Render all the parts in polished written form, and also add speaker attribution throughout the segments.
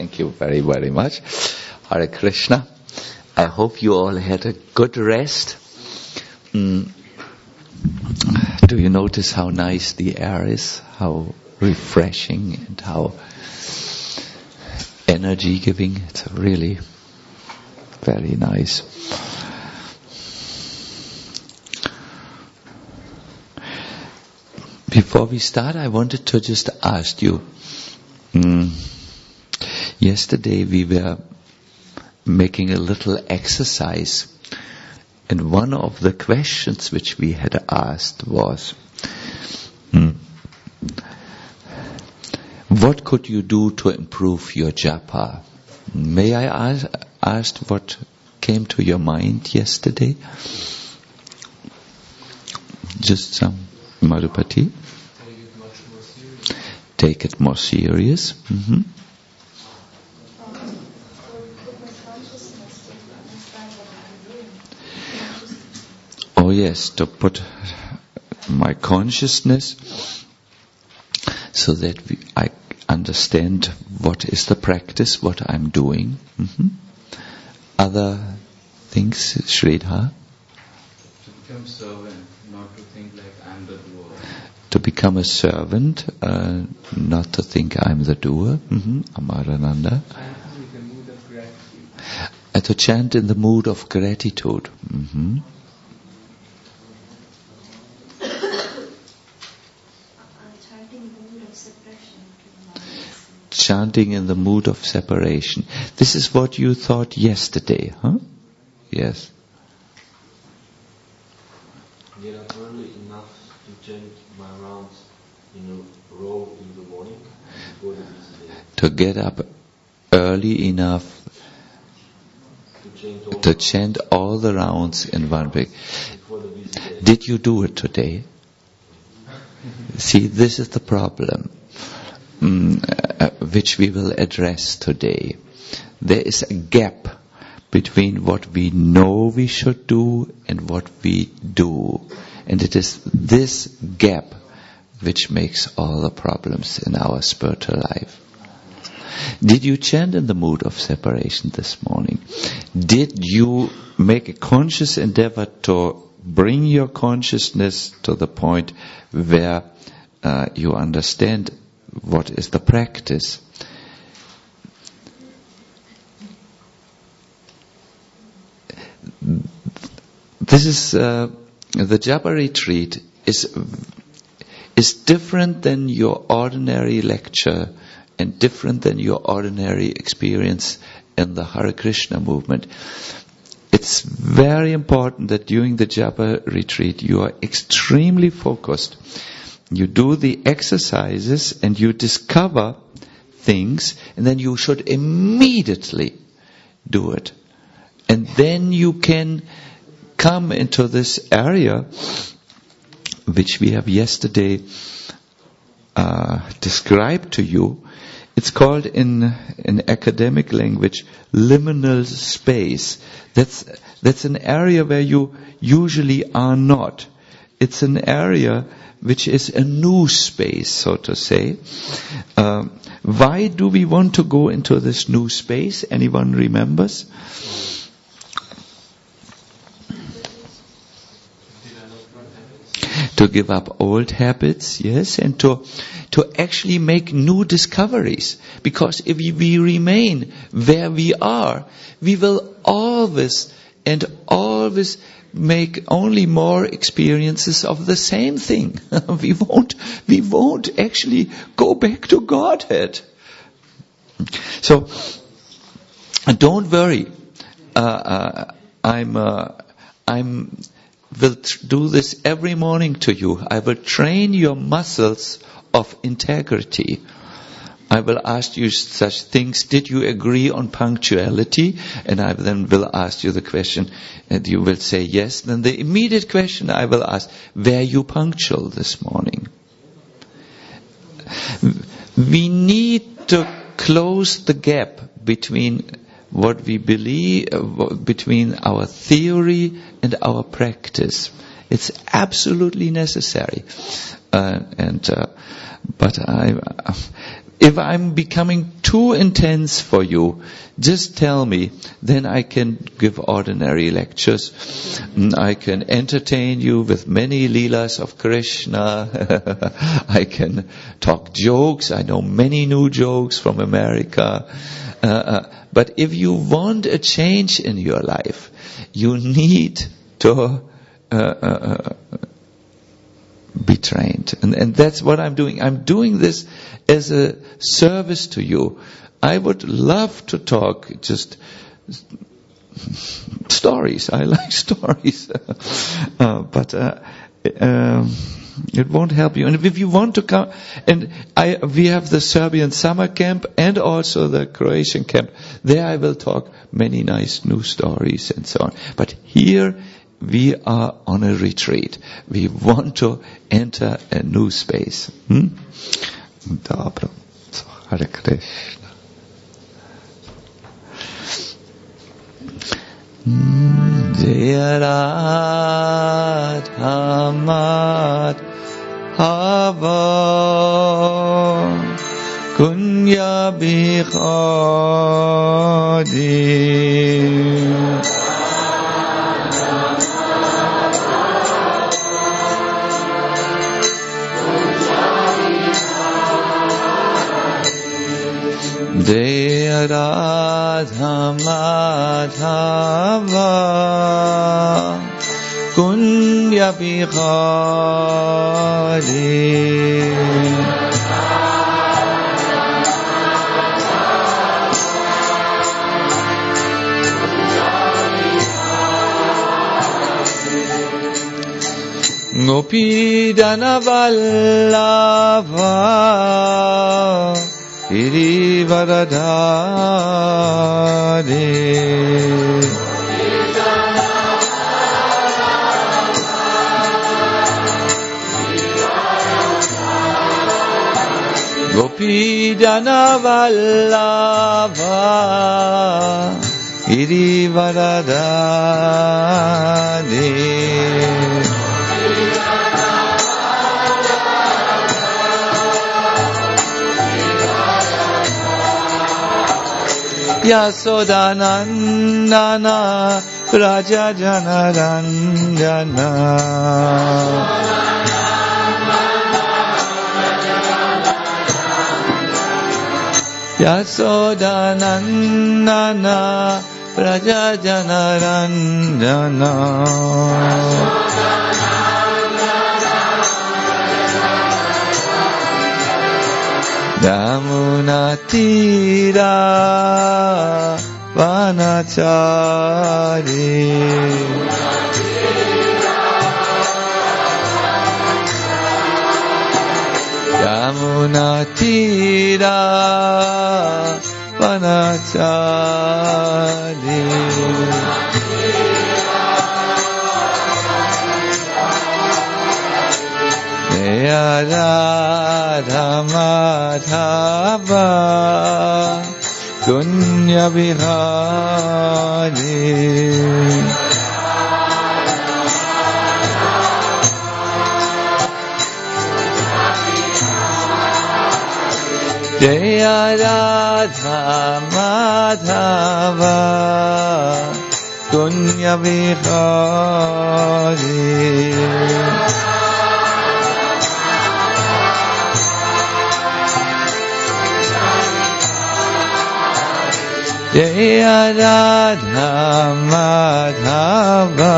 Speaker 1: Thank you very, very much. Hare Krishna. I hope you all had a good rest. Do you notice how nice the air is? How refreshing and how energy giving? It's really very nice. Before we start, I wanted to just ask you. Yesterday we were making a little exercise, and one of the questions which we had asked was, what could you do to improve your japa? May I ask what came to your mind yesterday? Just some Madhupati? Take it more serious. Mm-hmm. Oh yes, to put my consciousness so that I understand what is the practice, what I'm doing. Mm-hmm. Other things, Sridhar?
Speaker 2: To become servant, not to think like I'm the doer.
Speaker 1: To become a servant, not to think I'm the doer. Mm-hmm. Amarananda.
Speaker 2: With the mood of gratitude.
Speaker 1: To chant in the mood of gratitude. Mm-hmm. Chanting in the mood of separation. This is what you thought yesterday, huh? Yes.
Speaker 3: Get up early enough to chant my rounds in a row in the morning before the busy day.
Speaker 1: To get up early enough to chant all the rounds in one big. Did you do it today? See, this is the problem which we will address today. There is a gap between what we know we should do and what we do. And it is this gap which makes all the problems in our spiritual life. Did you chant in the mood of separation this morning? Did you make a conscious endeavor to bring your consciousness to the point where you understand what is the practice? This is the Japa retreat is different than your ordinary lecture and different than your ordinary experience in the Hare Krishna movement. It's very important that during the Japa retreat you are extremely focused. You do the exercises and you discover things, and then you should immediately do it. And then you can come into this area which we have yesterday described to you. It's called in academic language liminal space. That's an area where you usually are not. It's an area which is a new space, so to say. Why do we want to go into this new space? Anyone remembers? To give up old habits, yes, and to actually make new discoveries. Because if we remain where we are, we will always make only more experiences of the same thing. We won't actually go back to Godhead. So don't worry. I will do this every morning to you. I will train your muscles of integrity. I will ask you such things. Did you agree on punctuality? And I then will ask you the question, and you will say yes. Then the immediate question I will ask, were you punctual this morning? We need to close the gap between what we believe, between our theory and our practice. It's absolutely necessary. But if I'm becoming too intense for you, just tell me. Then I can give ordinary lectures. I can entertain you with many leelas of Krishna. I can talk jokes. I know many new jokes from America. But if you want a change in your life, you need to be trained. And that's what I'm doing. I'm doing this as a service to you. I would love to talk just stories. I like stories. But it won't help you. And if you want to come, we have the Serbian summer camp and also the Croatian camp. There I will talk many nice new stories and so on. But here we are on a retreat. We want to enter a new space. Dobro. Hare Krishna. Jaya Radha Madhava Kunya Bikhadi Jaya Radha Madhava Kunya Bikhadi Gopi Dana Vallabha Girivaradhari Gopidana Vallabha Girivaradhari Yasodanandana Raja Janaranjana Yasodanandana Raja Janaranjana Yamuna Tira Vanachari Yamuna Tira Vanachari Jaya Radha Madhava Kunya Bihari Jaya Radha Madhava Kunya Bihari Jaya Radha Madhava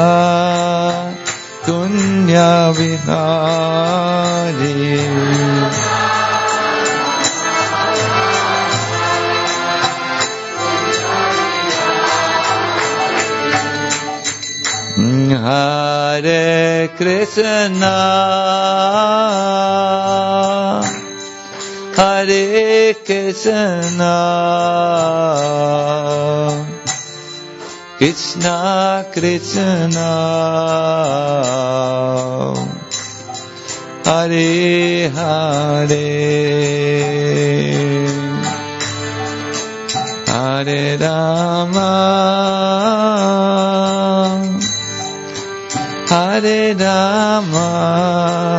Speaker 1: Kunya Bihari Hare Krishna Hare Krishna Krishna Krishna Hare Hare Hare Rama Hare Rama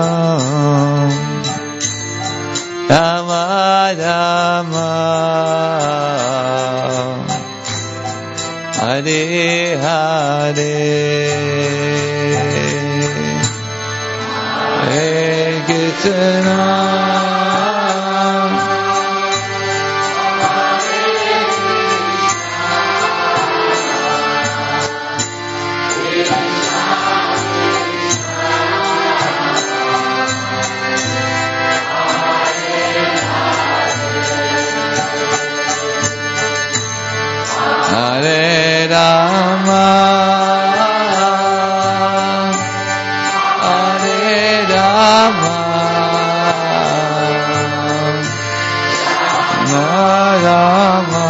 Speaker 1: Rama Rama Hare Hare, Hare Krishna. Hare Rama, Hare Rama, Rama,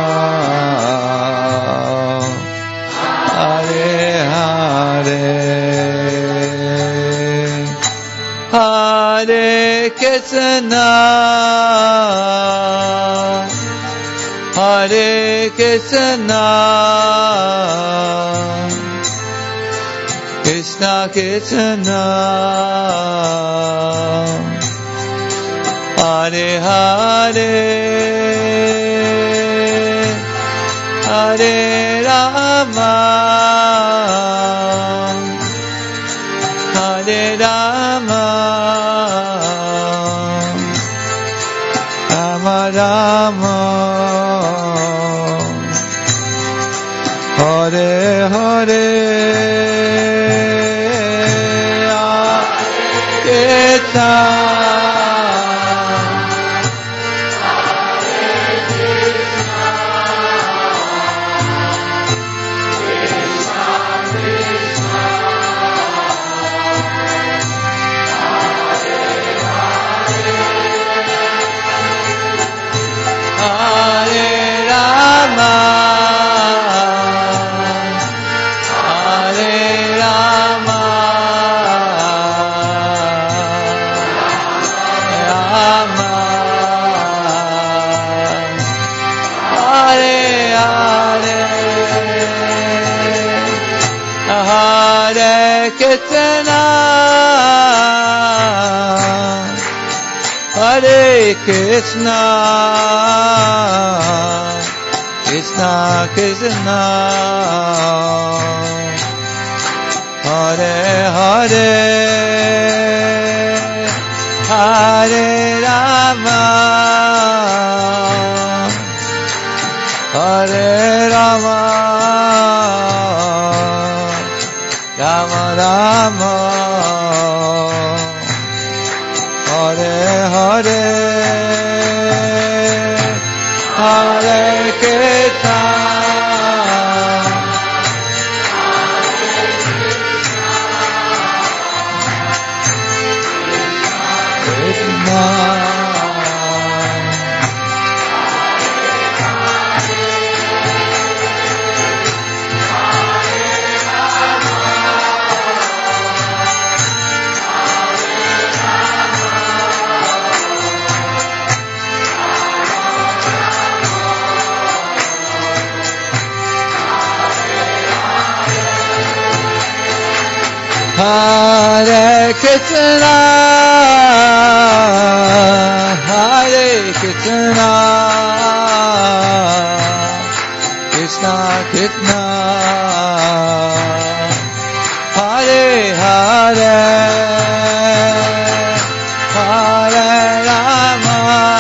Speaker 1: Hare Hare, Hare Krishna, Hare Krishna, Krishna Krishna, Hare Hare, Hare Rama, Hare Rama, Rama Rama, Hare Hare, Krishna. Hare Krishna, Krishna Krishna, Hare Hare, Hare Rama, Hare Rama, Rama Rama, Hare Hare, Hare Krishna, Hare Krishna, Hare Krishna, Krishna Krishna, Hare Hare, Hare Rama,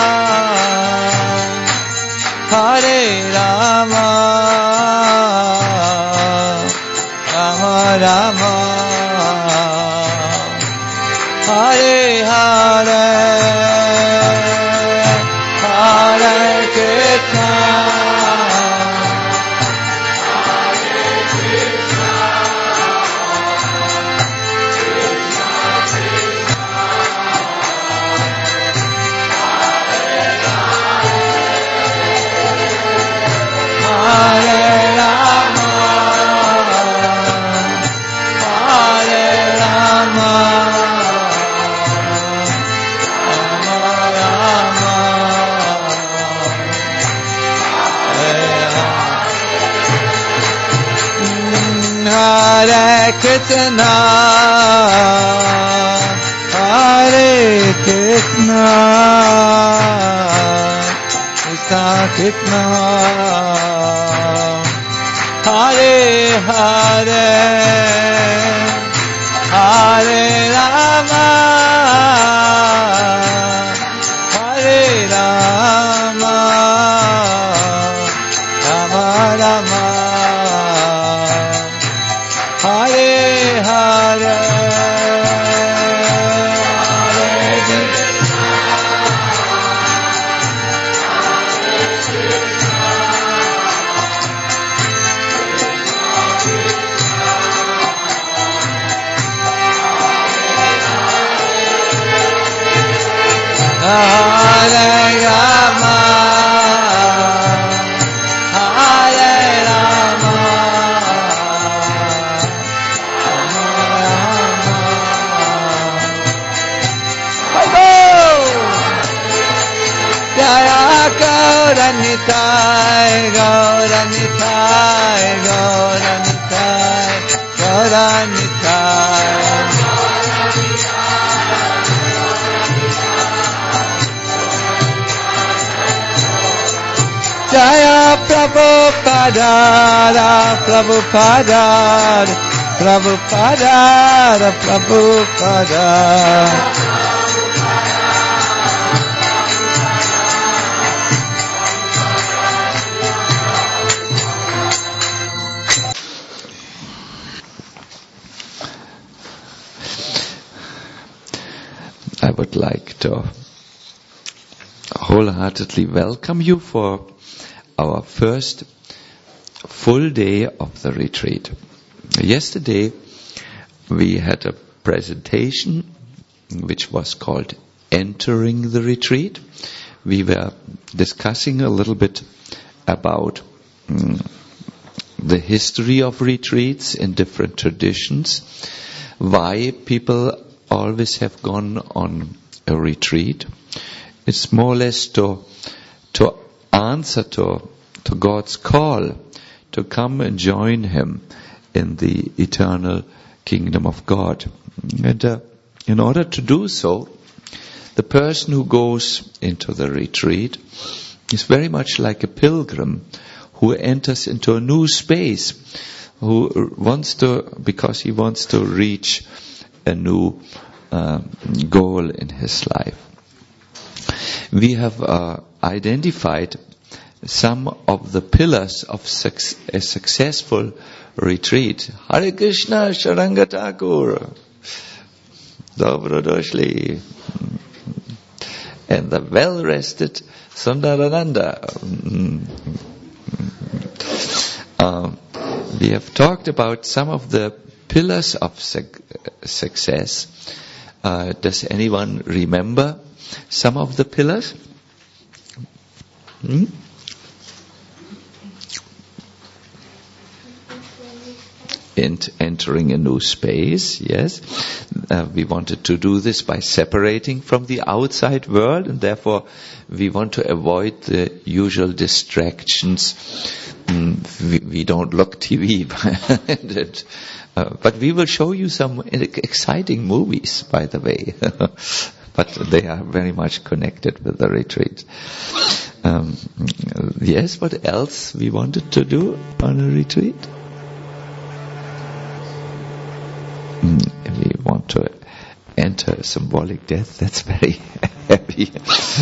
Speaker 1: Hare Rama, Rama Rama, Hare Hare, Hare Krishna, Hare Krishna, Hare Rama, Hare Rama. Hare Krishna, Hare Krishna, Krishna Krishna, Hare Hare, Hare Rama, Hare Rama, Rama Rama, Hare Hare. Hare Rama, Hare Rama, Jaya Gauranitai, Gauranitai, Gauranitai, Gauranitai. Jaya Prabhupada, Prabhupada, Prabhupada, Prabhupada. I would like to wholeheartedly welcome you for our first full day of the retreat. Yesterday we had a presentation which was called Entering the Retreat. We were discussing a little bit about the history of retreats in different traditions, why people always have gone on a retreat. It's more or less to answer to God's call to come and join Him in the eternal kingdom of God. And in order to do so, the person who goes into the retreat is very much like a pilgrim who enters into a new space, because he wants to reach a new goal in his life. We have identified some of the pillars of a successful retreat. Hare Krishna, Sharanga Thakur, Dobro došli, and the well-rested Sundarananda. We have talked about some of the pillars of success. Does anyone remember some of the pillars? Entering a new space, yes. We wanted to do this by separating from the outside world, and therefore we want to avoid the usual distractions. We don't look TV, but we will show you some exciting movies, by the way. But they are very much connected with the retreat. Yes, what else we wanted to do on a retreat? We want to enter symbolic death. That's very heavy.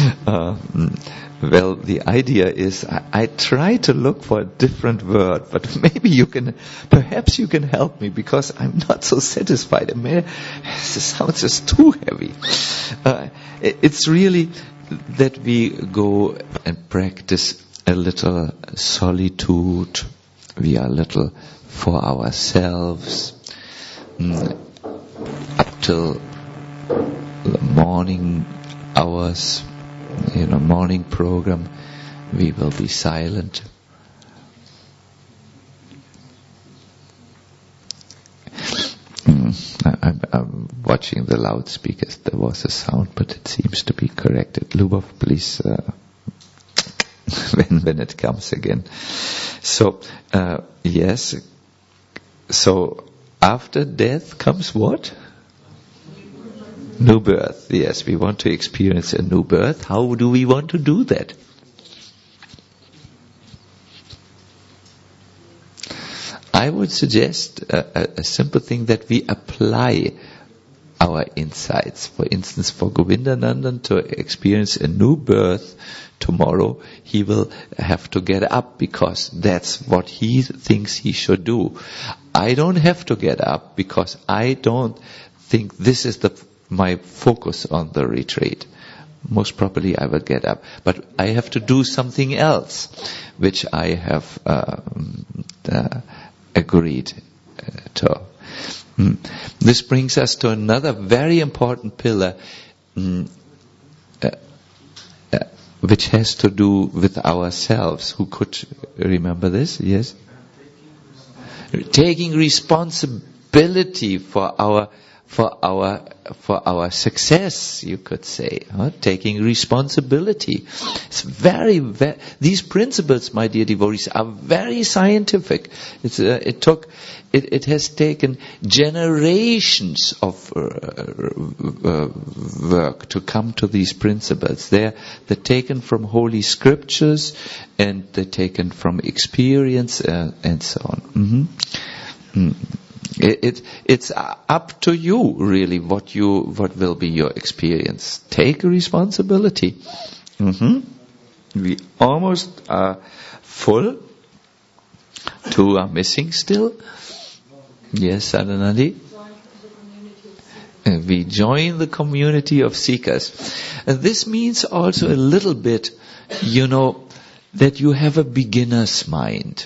Speaker 1: Well, the idea is I try to look for a different word, but perhaps you can help me, because I'm not so satisfied. This sounds just too heavy. It's really that we go and practice a little solitude. We are a little for ourselves. Up till the morning hours, morning program, we will be silent. I'm watching the loudspeakers. There was a sound, but it seems to be corrected. Lubov, please, when it comes again. So, yes. So, after death comes what? New birth. Yes, we want to experience a new birth. How do we want to do that? I would suggest a simple thing that we apply our insights. For instance, for Govindanandan to experience a new birth tomorrow, he will have to get up because that's what he thinks he should do. I don't have to get up because I don't think this is my focus on the retreat. Most probably I will get up, but I have to do something else, which I have agreed to. This brings us to another very important pillar, which has to do with ourselves. Who could remember this? Yes? Taking responsibility for our success, you could say. Taking responsibility. It's these principles, my dear devotees, are very scientific. It has taken generations of work to come to these principles. They're taken from holy scriptures, and they're taken from experience, and so on. It's up to you, really, what will be your experience. Take responsibility. We almost are full. 2 are missing still. Yes, Sadanandi? We join the community of seekers. And this means also a little bit, that you have a beginner's mind.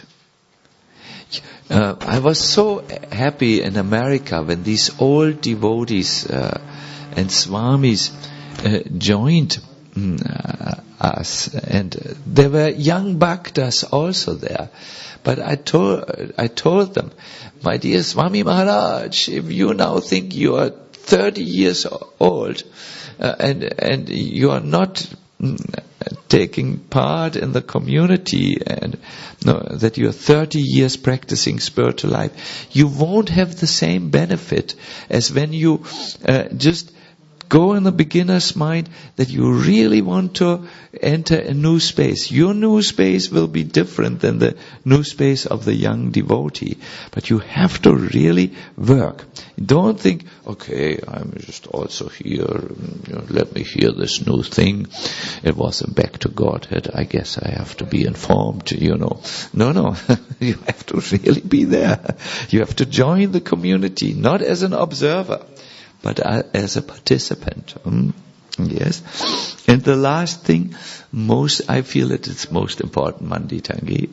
Speaker 1: I was so happy in America when these old devotees and swamis joined us, and there were young bhaktas also there. But I told them, my dear Swami Maharaj, if you now think you are 30 years old and you are not taking part in the community, and that you are 30 years practicing spiritual life, you won't have the same benefit as when you just go in the beginner's mind that you really want to enter a new space. Your new space will be different than the new space of the young devotee. But you have to really work. Don't think, okay, I'm just also here, let me hear this new thing. It was a back to Godhead. I guess I have to be informed, No. You have to really be there. You have to join the community, not as an observer, but as a participant. Yes. And the last thing, I feel that it's most important, Mandi Tangi.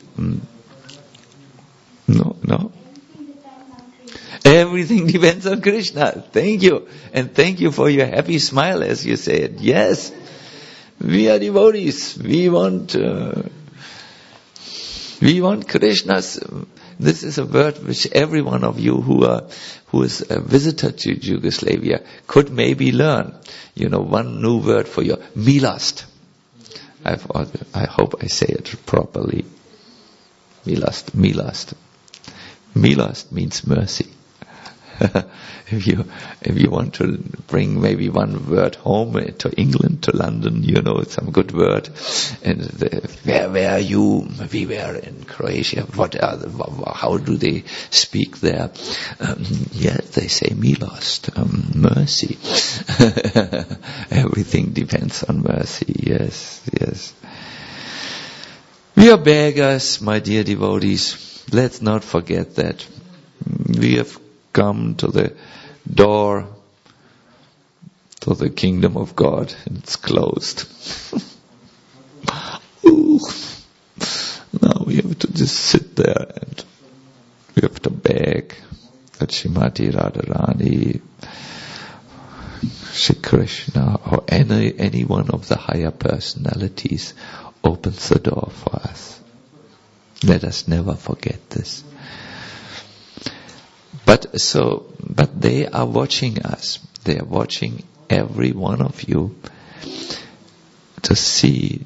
Speaker 1: No. Everything depends on Krishna. Thank you. And thank you for your happy smile as you say it. Yes. We are devotees. We want Krishna's. This is a word which every one of you who is a visitor to Yugoslavia could maybe learn. One new word for you, milost. I hope I say it properly. Milost. Milost means mercy. If you want to bring maybe one word home to England, to London, it's some good word. And where were you? We were in Croatia. How do they speak there? They say milost, mercy. Everything depends on mercy. Yes. We are beggars, my dear devotees. Let's not forget that. We have come to the door to the kingdom of God, and it's closed. Now we have to just sit there and we have to beg that Srimati Radharani, Shri Krishna, or any one of the higher personalities opens the door for us. Let us never forget this. But they are watching us. They are watching every one of you to see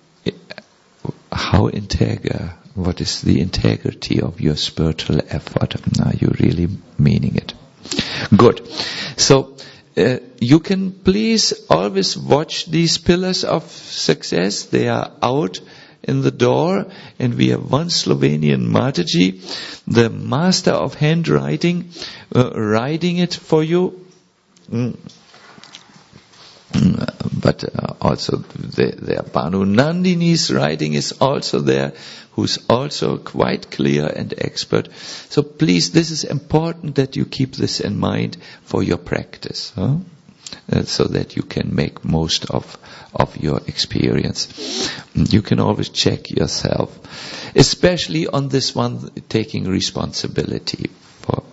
Speaker 1: what is the integrity of your spiritual effort. Are you really meaning it? Good. So you can please always watch these pillars of success. They are out in the door, and we have one Slovenian Mataji, the master of handwriting, writing it for you. But also the Banu Nandini's writing is also there, who's also quite clear and expert. So please, this is important that you keep this in mind for your practice, so that you can make most of your experience. You can always check yourself, especially on this one, taking responsibility for.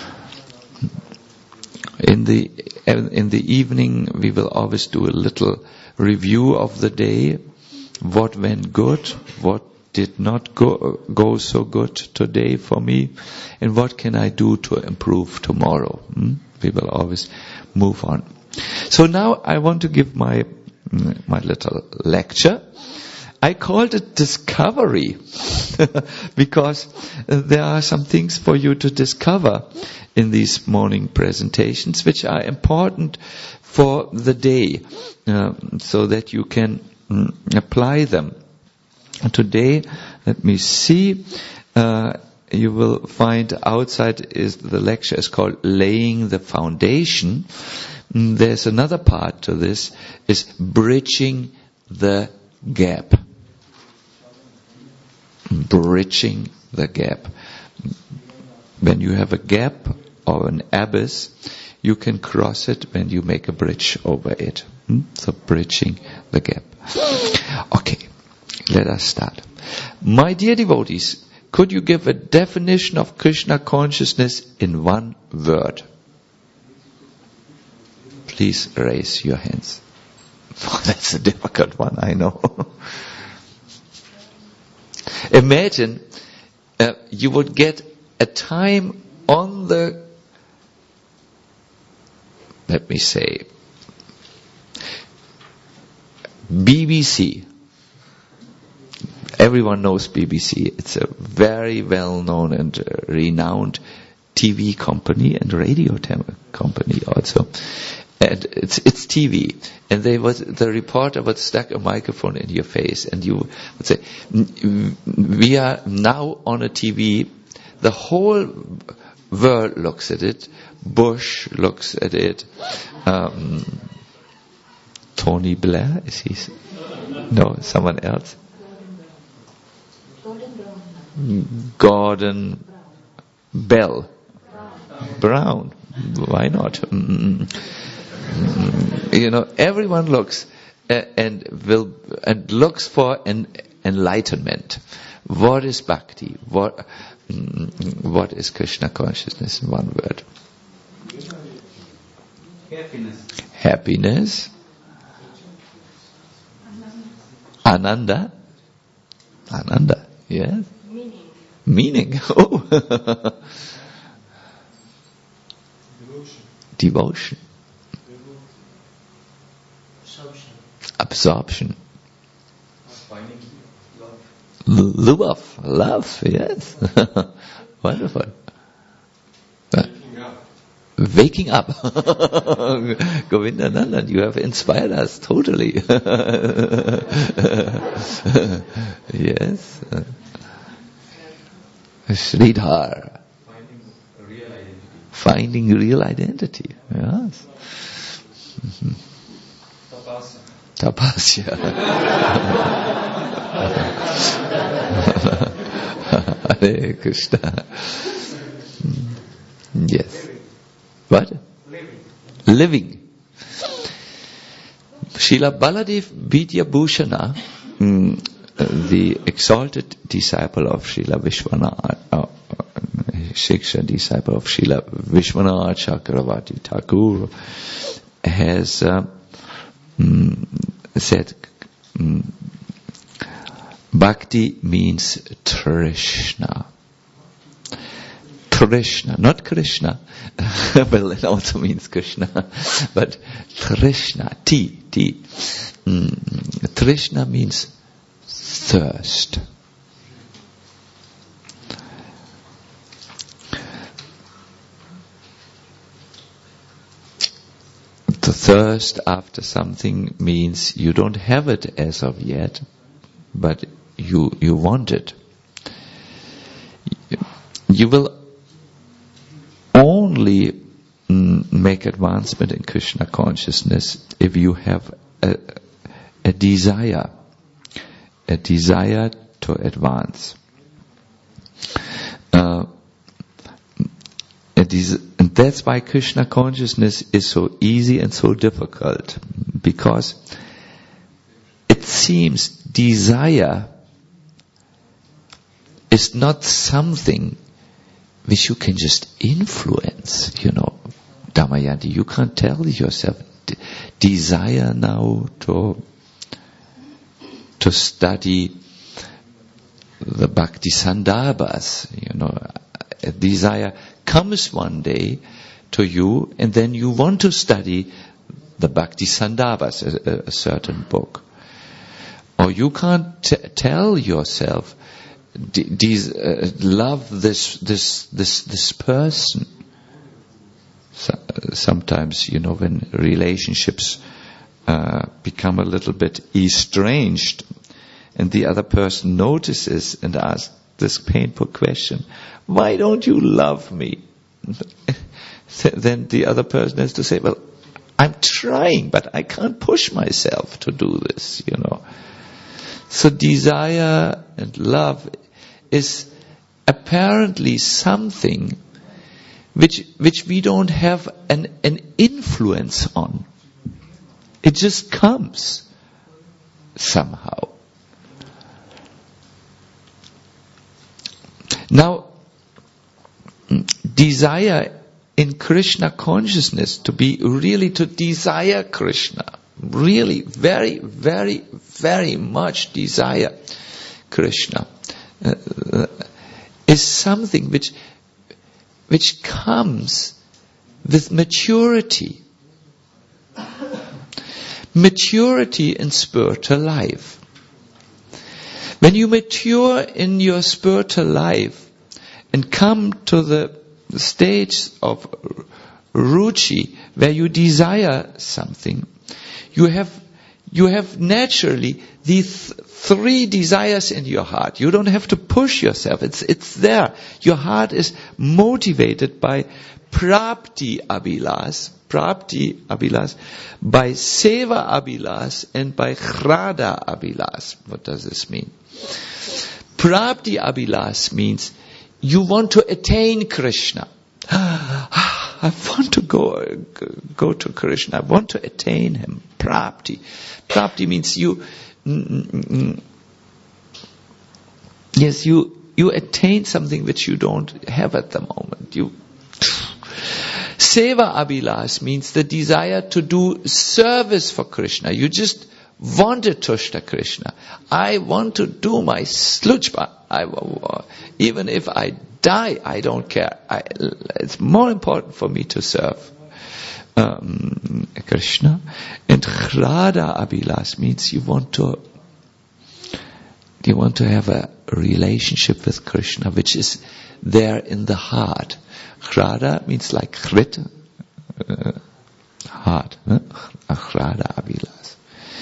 Speaker 1: In the evening, we will always do a little review of the day. What went good? What did not go so good today for me? And what can I do to improve tomorrow? We will always move on. So now I want to give my little lecture. I called it Discovery because there are some things for you to discover in these morning presentations which are important for the day, so that you can apply them. Today, let me see, you will find outside the lecture is called Laying the Foundation. There's another part to this, is Bridging the Gap. Bridging the gap. When you have a gap or an abyss, you can cross it when you make a bridge over it. So bridging the gap. Okay, let us start. My dear devotees, could you give a definition of Krishna consciousness in one word? Please raise your hands. That's a difficult one, I know. Imagine you would get a time on the, let me say, BBC. Everyone knows BBC. It's a very well-known and renowned TV company and radio company also. And it's TV. And the reporter would stick a microphone in your face and you would say, we are now on a TV. The whole world looks at it. Bush looks at it. Tony Blair, is he? No, someone else. Gordon Bell. Brown. Why not? Everyone looks and looks for an enlightenment. What is bhakti? What is Krishna consciousness in one word? Happiness. Ananda. Yes. Meaning. Oh. Devotion. Absorption.
Speaker 2: Finding love.
Speaker 1: Love, yes. Wonderful. Waking up. Govindanandan, you have inspired us totally. Yes. Sridhar. Finding real identity. Yes. Mm-hmm. Tapasya. Hare Krishna. Yes. What? Living. Srila Baladev Vidyabhushana, the exalted disciple of Srila Vishwanath, Shiksha disciple of Srila Vishwanath Chakravarti Thakur, has said, Bhakti means Trishna. Trishna, not Krishna. Well, it also means Krishna. But Trishna, T. Trishna means thirst. To thirst after something means you don't have it as of yet, but you want it. You will only make advancement in Krishna consciousness if you have a desire to advance. And that's why Krishna consciousness is so easy and so difficult, because it seems desire is not something which you can just influence, Damayanti, you can't tell yourself, desire now to study the Bhakti Sandarbhas, a desire comes one day to you, and then you want to study the Bhakti Sandarbhas, a certain book. Or you can't tell yourself, love this person. Sometimes, when relationships become a little bit estranged, and the other person notices and asks this painful question, why don't you love me? Then the other person has to say, well, I'm trying, but I can't push myself to do this, So desire and love is apparently something which we don't have an influence on. It just comes somehow. Now, desire in Krishna consciousness, to desire Krishna, really very, very, very much desire Krishna, is something which comes with maturity. Maturity in spiritual life. When you mature in your spiritual life and come to the stage of ruchi, where you desire something, you have naturally these three desires in your heart. You don't have to push yourself. It's there. Your heart is motivated by prapti abhilas, by seva abhilas, and by hrada abhilas. What does this mean? Prapti abhilas means you want to attain Krishna. I want to go to Krishna. I want to attain Him. Prapti. Prapti means you attain something which you don't have at the moment. Seva abhilas means the desire to do service for Krishna. You just want to tushta Krishna. I want to do my sluchpa. Even if I die, I don't care. It's more important for me to serve Krishna. And hrada abhilas means you want to have a relationship with Krishna, which is there in the heart. Hrada means like hrit, heart. Hrada abhilas.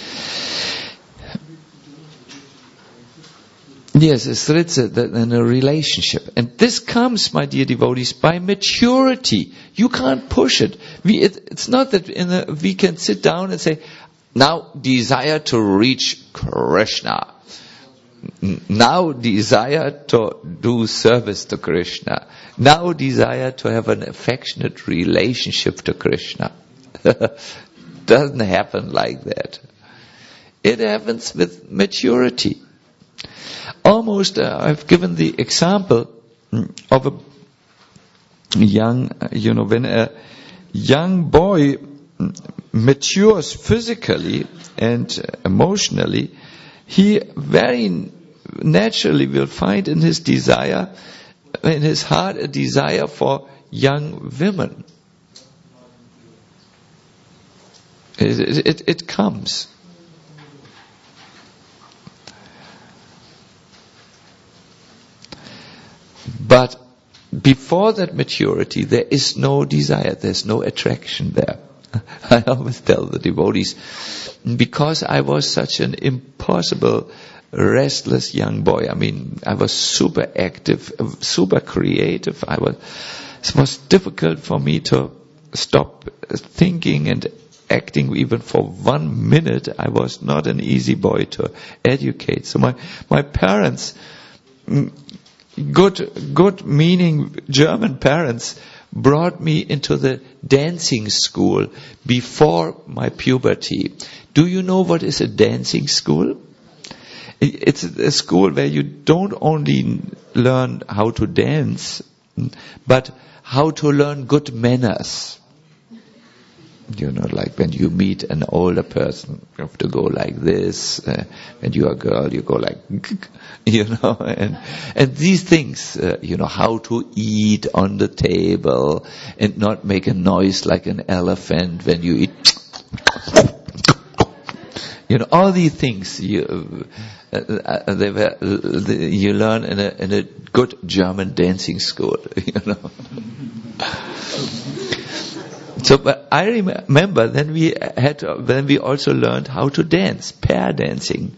Speaker 1: Yes, it's in a relationship. And this comes, my dear devotees, by maturity. You can't push it. It's not that we can sit down and say, now desire to reach Krishna. Now desire to do service to Krishna. Now desire to have an affectionate relationship to Krishna. Doesn't happen like that. It happens with maturity. Almost, I've given the example of a young, when a young boy matures physically and emotionally, he very naturally will find in his desire, in his heart, a desire for young women. It comes. But before that maturity, there is no desire, there's no attraction there. I always tell the devotees, because I was such an impossible restless young boy. I mean, I was super active, super creative. It was difficult for me to stop thinking and acting even for 1 minute. I was not an easy boy to educate. So my parents, good meaning German parents, brought me into the dancing school before my puberty. Do you know what is a dancing school? It's a school where you don't only learn how to dance, but how to learn good manners. You know, like when you meet an older person, you have to go like this. When you're a girl, you go like, you know, and these things, you know, how to eat on the table and not make a noise like an elephant when you eat. You know, all these things you learn in a good German dancing school. You know. So, but I remember then when we also learned how to dance, pair dancing,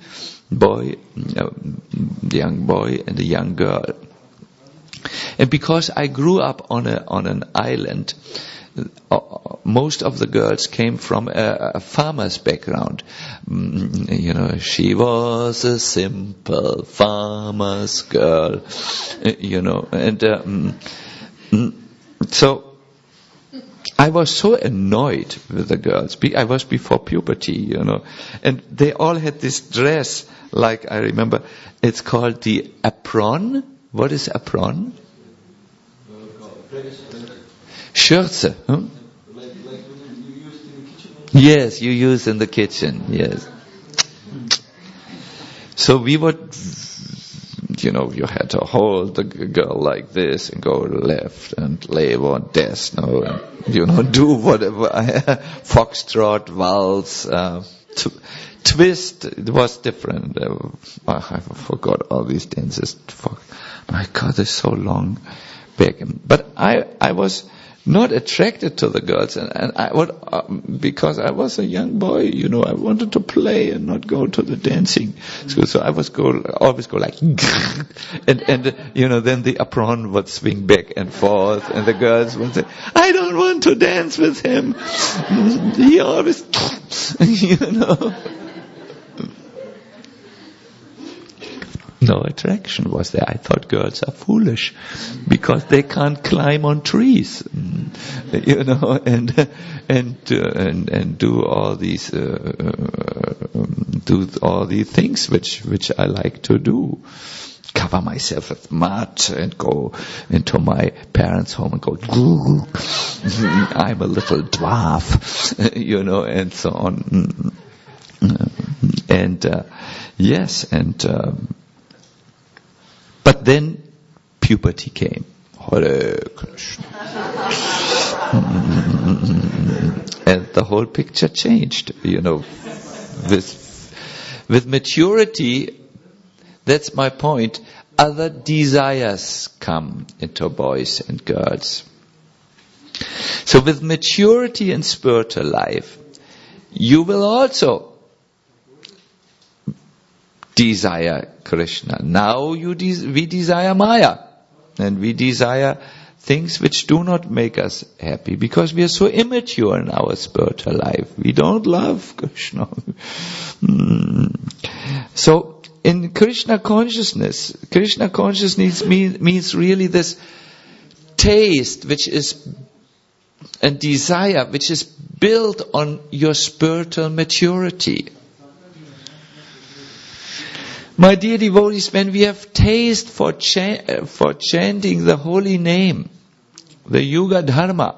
Speaker 1: young boy and a young girl. And because I grew up on an island, most of the girls came from a farmer's background. You know, she was a simple farmer's girl. You know, and so I was so annoyed with the girls. I was before puberty, you know, and they all had this dress. Like I remember, it's called the apron. What is apron? Schürze. Huh?
Speaker 3: Like you used in the kitchen?
Speaker 1: Yes, you use in the kitchen. Yes. So we would, you know, you had to hold the girl like this and go left and levo and desno and, you know, do whatever. Foxtrot, waltz, twist. It was different. I forgot all these dances. My God, it's so long back. But I was not attracted to the girls, and I would because I was a young boy, you know, I wanted to play and not go to the dancing school. So I always go like, and you know, then the apron would swing back and forth, and the girls would say, "I don't want to dance with him. He always," you know. No attraction was there. I thought girls are foolish because they can't climb on trees, you know, and do all these things which I like to do. Cover myself with mud and go into my parents' home and go, I'm a little dwarf, you know, and so on. And yes, and. But then puberty came. Hare Krishna. And the whole picture changed, you know. With maturity, that's my point, other desires come into boys and girls. So with maturity in spiritual life, you will also desire Krishna. Now we desire Maya, and we desire things which do not make us happy because we are so immature in our spiritual life. We don't love Krishna. So in Krishna consciousness means really this taste which is and desire which is built on your spiritual maturity. My dear devotees, when we have taste for chanting the holy name, the Yuga Dharma,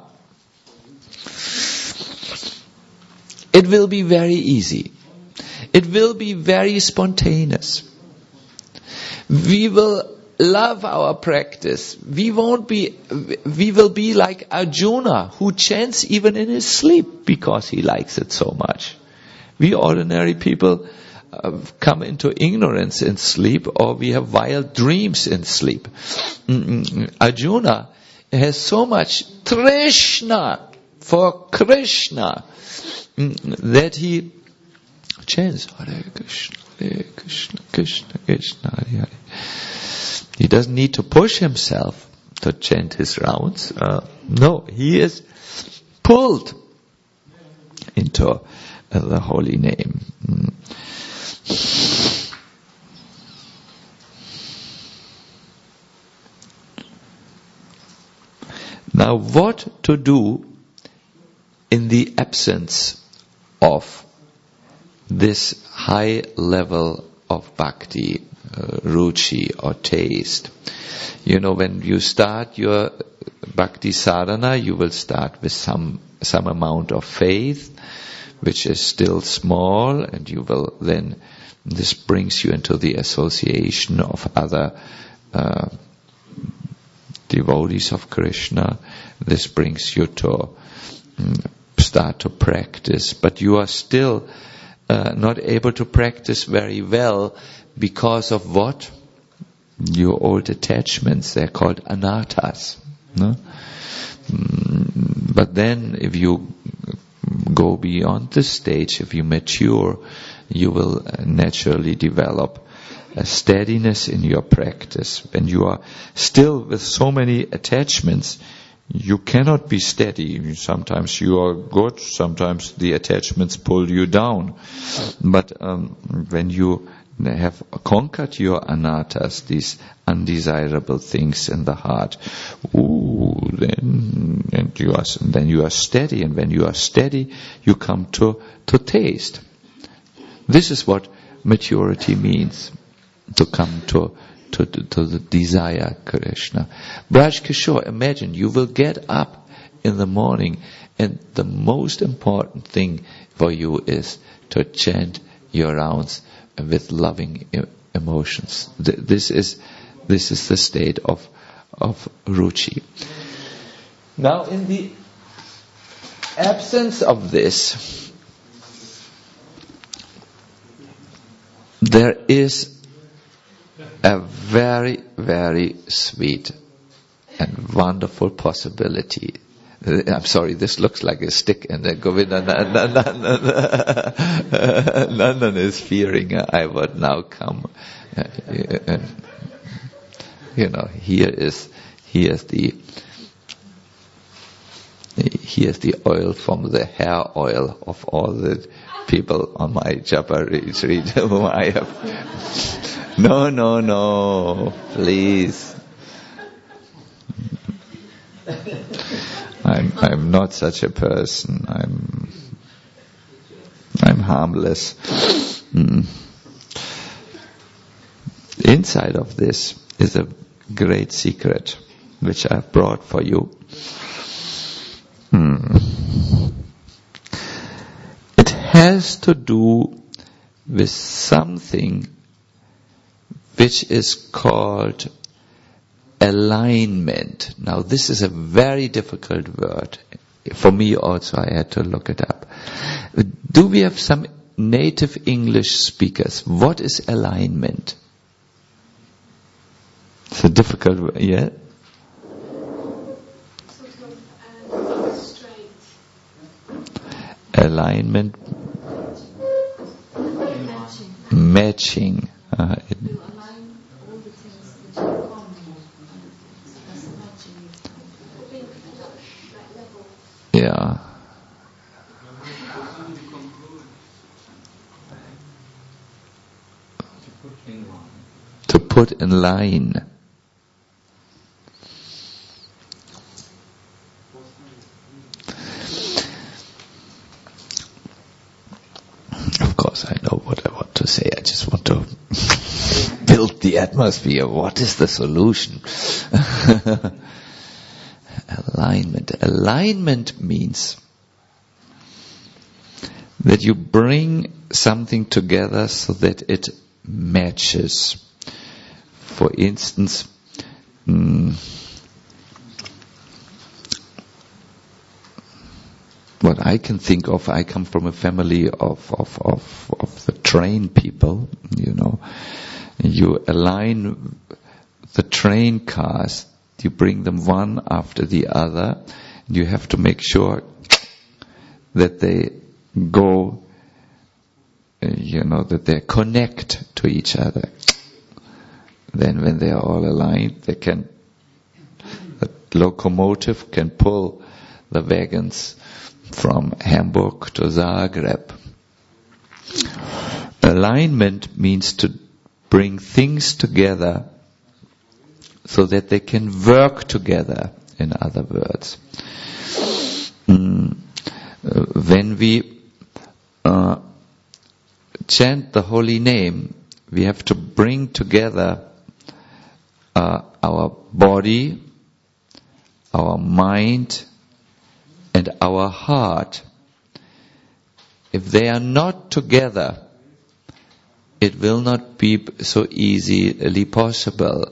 Speaker 1: it will be very easy. It will be very spontaneous. We will love our practice. We will be like Arjuna, who chants even in his sleep because he likes it so much. We ordinary people come into ignorance in sleep, or we have wild dreams in sleep. Arjuna has so much Trishna for Krishna that he chants Hare Krishna, Krishna Krishna, Hare Hare. He doesn't need to push himself to chant his rounds. No, he is pulled into the holy name. Now, what to do in the absence of this high level of bhakti, ruchi or taste? You know, when you start your bhakti sadhana, you will start with some amount of faith, which is still small, and you will then, this brings you into the association of other devotees of Krishna. This brings you to start to practice, but you are still not able to practice very well because of what? Your old attachments. They're called anarthas. No? But then if you go beyond this stage, if you mature, you will naturally develop a steadiness in your practice. When you are still with so many attachments, you cannot be steady. Sometimes you are good, sometimes the attachments pull you down. But when you have conquered your anarthas, these undesirable things in the heart, then you are steady, and when you are steady, you come to taste. This is what maturity means, to come to the desire Krishna. Braj Kishore, imagine you will get up in the morning, and the most important thing for you is to chant your rounds with loving emotions. This is the state of ruchi. Now, in the absence of this, there is a very, very sweet and wonderful possibility. I'm sorry, this looks like a stick, and Nandan is fearing I would now come. Here's the oil from the hair oil of all the people on my japa retreat whom I have. No, please. I'm not such a person. I'm harmless. Inside of this is a great secret which I've brought for you. It has to do with something which is called alignment. Now, this is a very difficult word. For me also, I had to look it up. Do we have some native English speakers? What is alignment? It's a difficult word, yeah?
Speaker 4: Sort of straight.
Speaker 1: Alignment. Matching.
Speaker 4: You align all the things that are common. That's matching. Think at that level.
Speaker 1: Yeah. To put in line. Of course, I know what I want to say. I just want to build the atmosphere. What is the solution? Alignment. Alignment means that you bring something together so that it matches. For instance, what I can think of, I come from a family of the train people, You align the train cars, you bring them one after the other, and you have to make sure that they go that they connect to each other. Then when they are all aligned, the locomotive can pull the wagons from Hamburg to Zagreb. Alignment means to bring things together so that they can work together, in other words. When we chant the holy name, we have to bring together our body, our mind, and our heart. If they are not together, it will not be so easily possible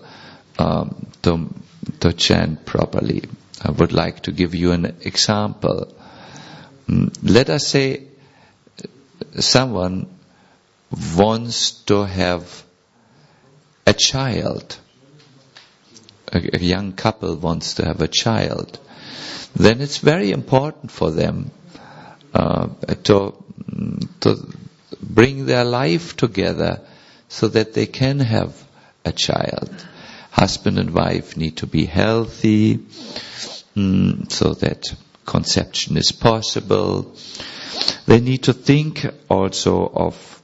Speaker 1: to chant properly. I would like to give you an example. Let us say someone wants to have a child. A young couple wants to have a child. Then it's very important for them to bring their life together so that they can have a child. Husband and wife need to be healthy so that conception is possible. They need to think also of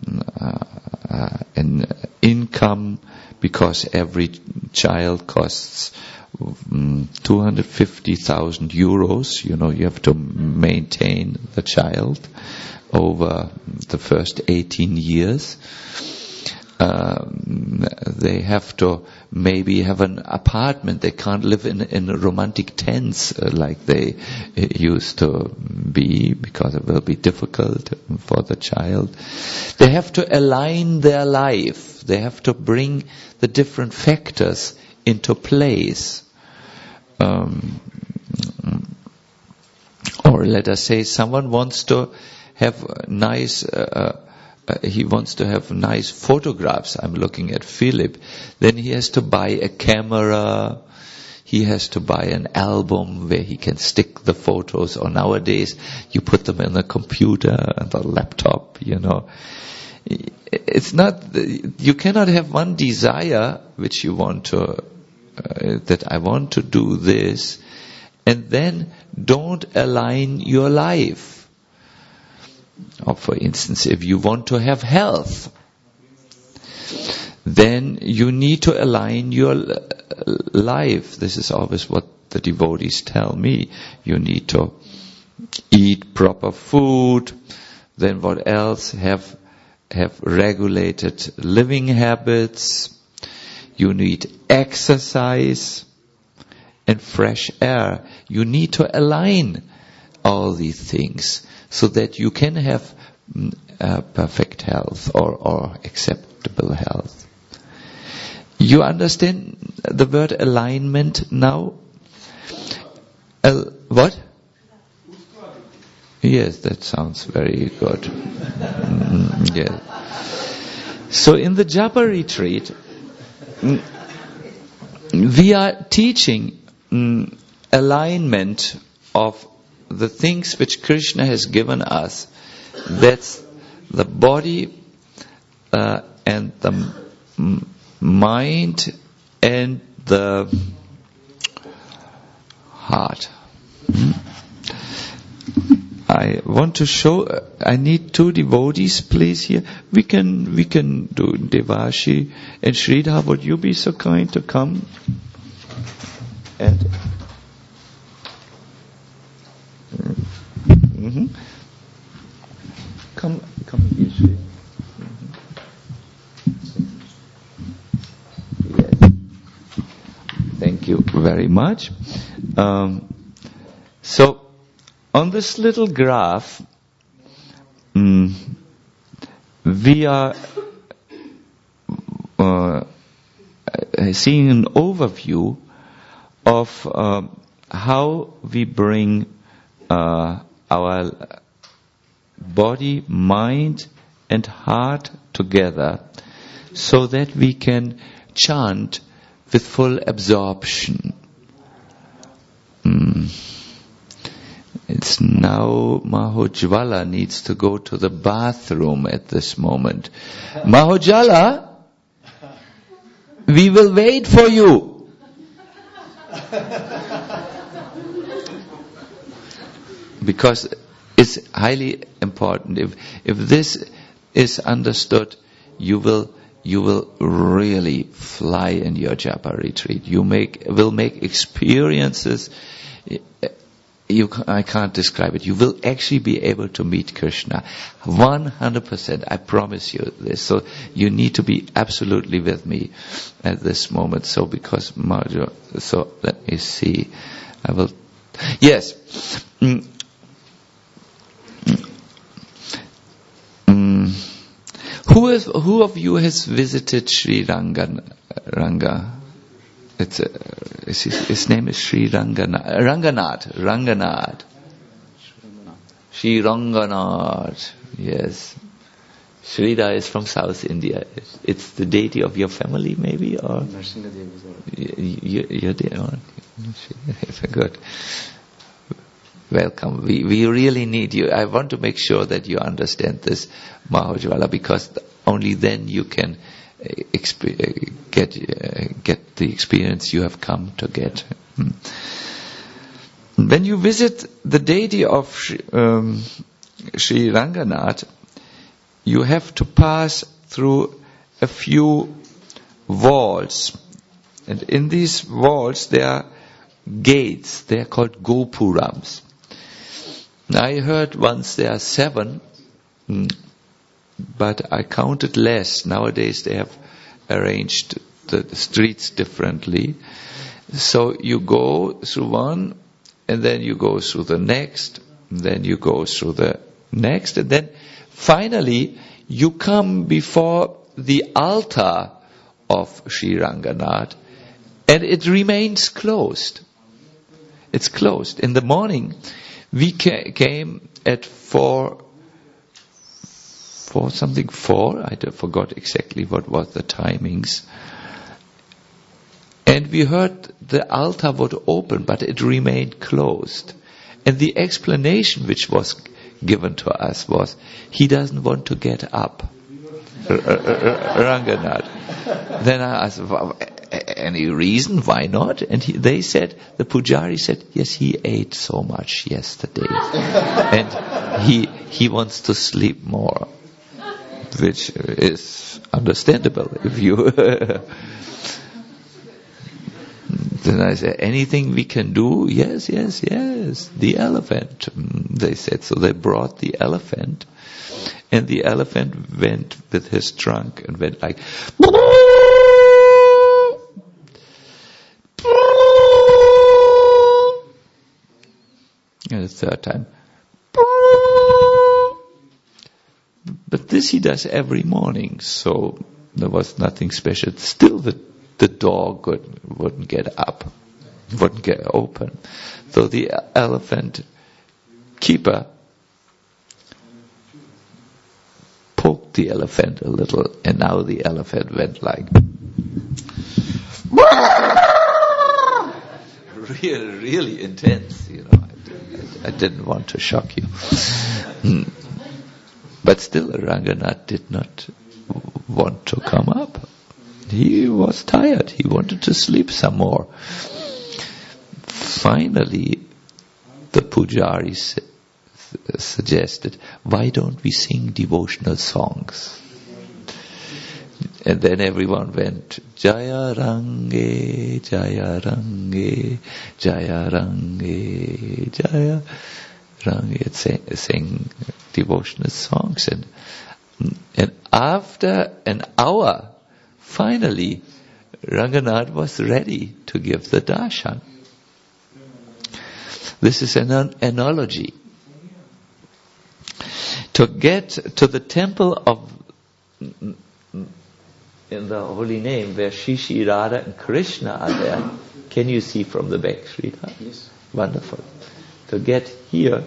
Speaker 1: an income, because every child costs 250,000 euros. You have to maintain the child over the first 18 years. They have to maybe have an apartment. They can't live in romantic tents like they used to be, because it will be difficult for the child. They have to align their life. They have to bring the different factors into place. Or let us say someone wants to have nice he wants to have nice photographs. I'm looking at Philip. Then he has to buy a camera. He has to buy an album where he can stick the photos. Or nowadays, you put them in the computer and the laptop, It's not, you cannot have one desire which you want to, that I want to do this, and then don't align your life. Or for instance, if you want to have health, then you need to align your life. This is always what the devotees tell me. You need to eat proper food. Then what else? Have regulated living habits. You need exercise and fresh air. You need to align all these things so that you can have perfect health or acceptable health. You understand the word alignment now? What? Yes, that sounds very good. Yes. So in the Japa retreat, we are teaching alignment of the things which Krishna has given us. That's the body and the mind and the heart. I want to show. I need two devotees, please. Here we can do Devashi and Sridhar. Would you be so kind to come? And come here, Sri. Yes. Thank you very much. So, on this little graph, we are seeing an overview of how we bring our body, mind, and heart together so that we can chant with full absorption. It's now Mahojwala needs to go to the bathroom at this moment. Mahojwala, we will wait for you. Because it's highly important. If this is understood, you will really fly in your japa retreat. You will make experiences. I can't describe it. You will actually be able to meet Krishna 100%. I promise you this. So you need to be absolutely with me at this moment. So because Marjo, so let me see. I will. Yes. Who of you has visited Sri Ranga? His name is Sri Ranganath. Sri Ranganath. Yes. Srida is from South India. It's the deity of your family, maybe, or you're there. Good. Welcome. We really need you. I want to make sure that you understand this, Mahojwala, because only then you can get the experience you have come to get. When you visit the deity of Sri Ranganath, you have to pass through a few walls. And in these walls there are gates. They are called gopurams. I heard once there are 7, but I counted less. Nowadays they have arranged the streets differently. So you go through one, and then you go through the next, and then you go through the next, and then finally you come before the altar of Sri Ranganath, and it remains closed. It's closed. In the morning, we came at 4, I forgot exactly what was the timings. And we heard the altar would open, but it remained closed. And the explanation which was given to us was, he doesn't want to get up. Ranganath. Then I asked, any reason why not? And they said, the pujari said, yes, he ate so much yesterday, and he wants to sleep more, which is understandable if you. Then I said, anything we can do? Yes. The elephant. They said, so they brought the elephant, and the elephant went with his trunk and went like. And the third time. But this he does every morning, so there was nothing special. Still the door wouldn't get up, wouldn't get open. So the elephant keeper poked the elephant a little, and now the elephant went like. Really intense, I didn't want to shock you. But still, Ranganath did not want to come up. He was tired. He wanted to sleep some more. Finally, the pujari suggested, why don't we sing devotional songs? And then everyone went, Jaya Range, Jaya Range, Jaya Range, Jaya Range. And sang devotional songs. And after an hour, finally, Ranganath was ready to give the darshan. This is an analogy. To get to the temple of in the holy name where Shri Radha and Krishna are there. Can you see from the back, Sridhar?
Speaker 3: Yes.
Speaker 1: Wonderful. To get here,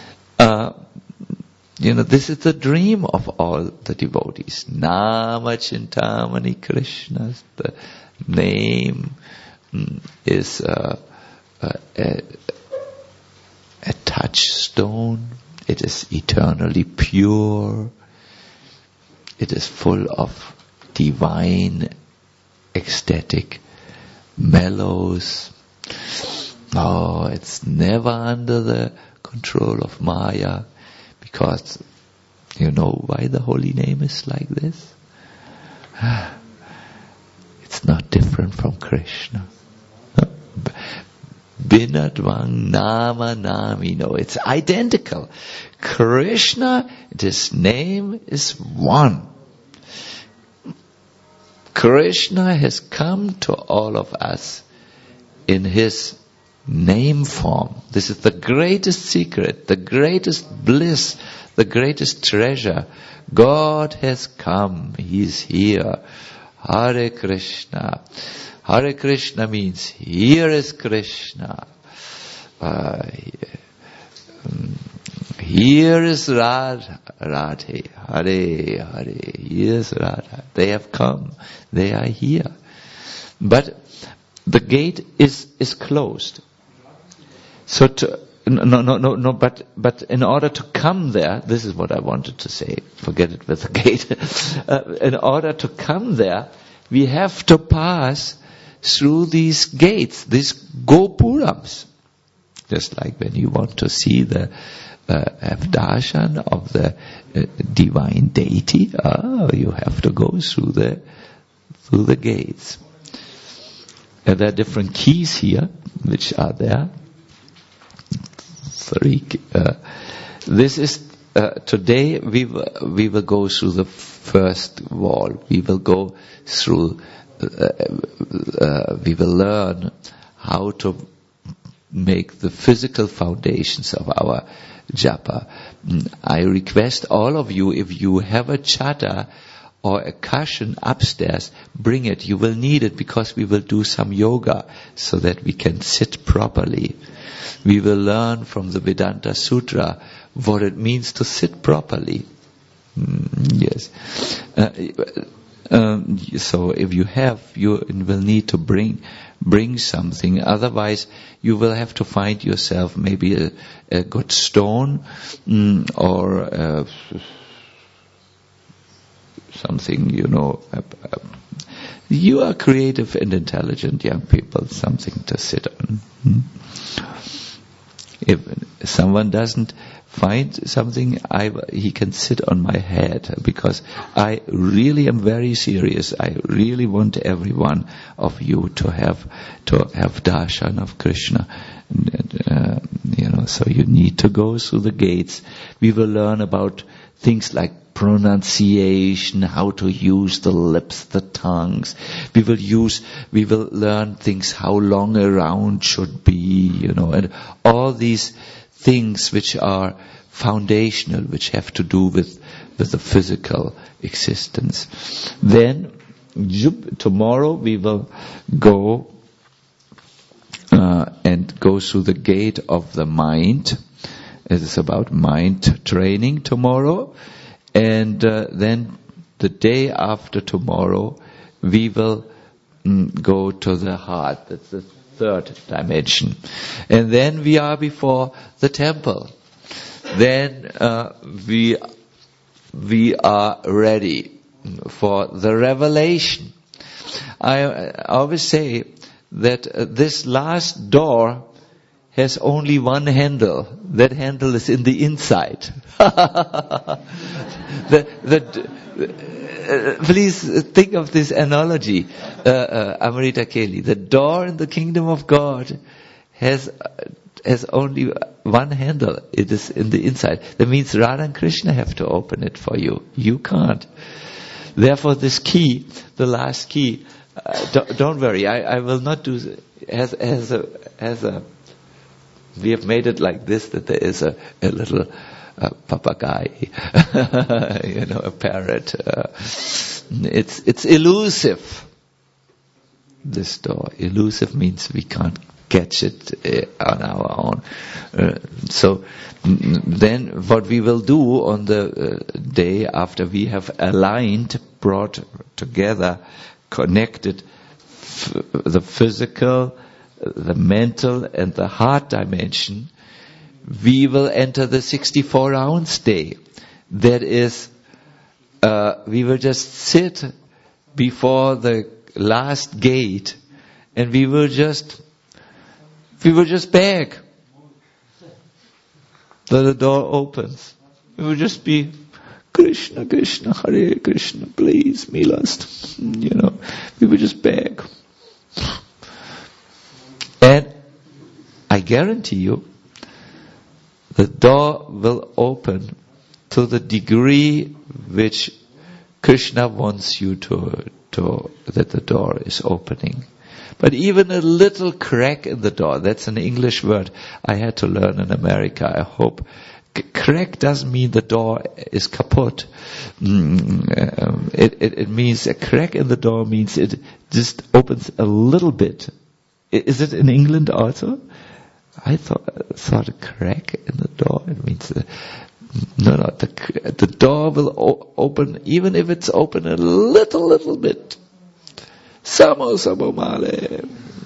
Speaker 1: this is the dream of all the devotees. Nama Chintamani Krishna. The name is a touch touchstone. It is eternally pure. It is full of divine, ecstatic mellows. Oh, it's never under the control of Maya, because you know why the holy name is like this? It's not different from Krishna. Binadvang Nama Namino. It's identical. Krishna, his name is one. Krishna has come to all of us in his name form. This is the greatest secret, the greatest bliss, the greatest treasure. God has come. He is here. Hare Krishna. Hare Krishna means, here is Krishna. Here is Radha. Radhe. Hare, Hare. Here is Radha. They have come. They are here. But the gate is closed. So but in order to come there, this is what I wanted to say. Forget it with the gate. In order to come there, we have to pass through these gates, these gopurams. Just like when you want to see the darshan of the divine deity, you have to go through the gates. And there are different keys here, which are there. This is today. We will go through the first wall. We will go through. We will learn how to make the physical foundations of our japa. I request all of you, if you have a chata or a cushion upstairs, bring it. You will need it because we will do some yoga so that we can sit properly. We will learn from the Vedanta Sutra what it means to sit properly. Yes. So if you have, you will need to bring something. Otherwise, you will have to find yourself maybe a good stone or something, You are creative and intelligent young people, something to sit on. If someone doesn't find something, he can sit on my head, because I really am very serious. I really want every one of you to have darshan of Krishna. So you need to go through the gates. We will learn about things like pronunciation, how to use the lips, the tongues. We will learn things, how long a round should be, and all these things which are foundational, which have to do with the physical existence. Then, tomorrow we will go and go through the gate of the mind. It is about mind training tomorrow. And then the day after tomorrow, we will go to the heart. That's the third dimension. And then we are before the temple. Then we are ready for the revelation. I always say that this last door has only one handle. That handle is in the inside. Please think of this analogy, Amrita Keli. The door in the kingdom of God has only one handle. It is in the inside. That means Radha and Krishna have to open it for you. You can't. Therefore, this key, the last key, don't worry. I will not do as a. We have made it like this, that there is a little papagay, a parrot. It's elusive. This door, elusive means we can't catch it on our own. So then, what we will do on the day after we have aligned, brought together, connected the physical, the mental and the heart dimension, we will enter the 64-ounce day. That is, we will just sit before the last gate, and we will just beg that the door opens. It will just be, Krishna, Krishna, Hare Krishna, please, me lust. We will just beg. And I guarantee you, the door will open to the degree which Krishna wants you that the door is opening. But even a little crack in the door, that's an English word I had to learn in America, I hope. Crack doesn't mean the door is kaput. It means a crack in the door means it just opens a little bit. Is it in England also? I thought a crack in the door, it means the door will open, even if it's open a little bit. Samo male.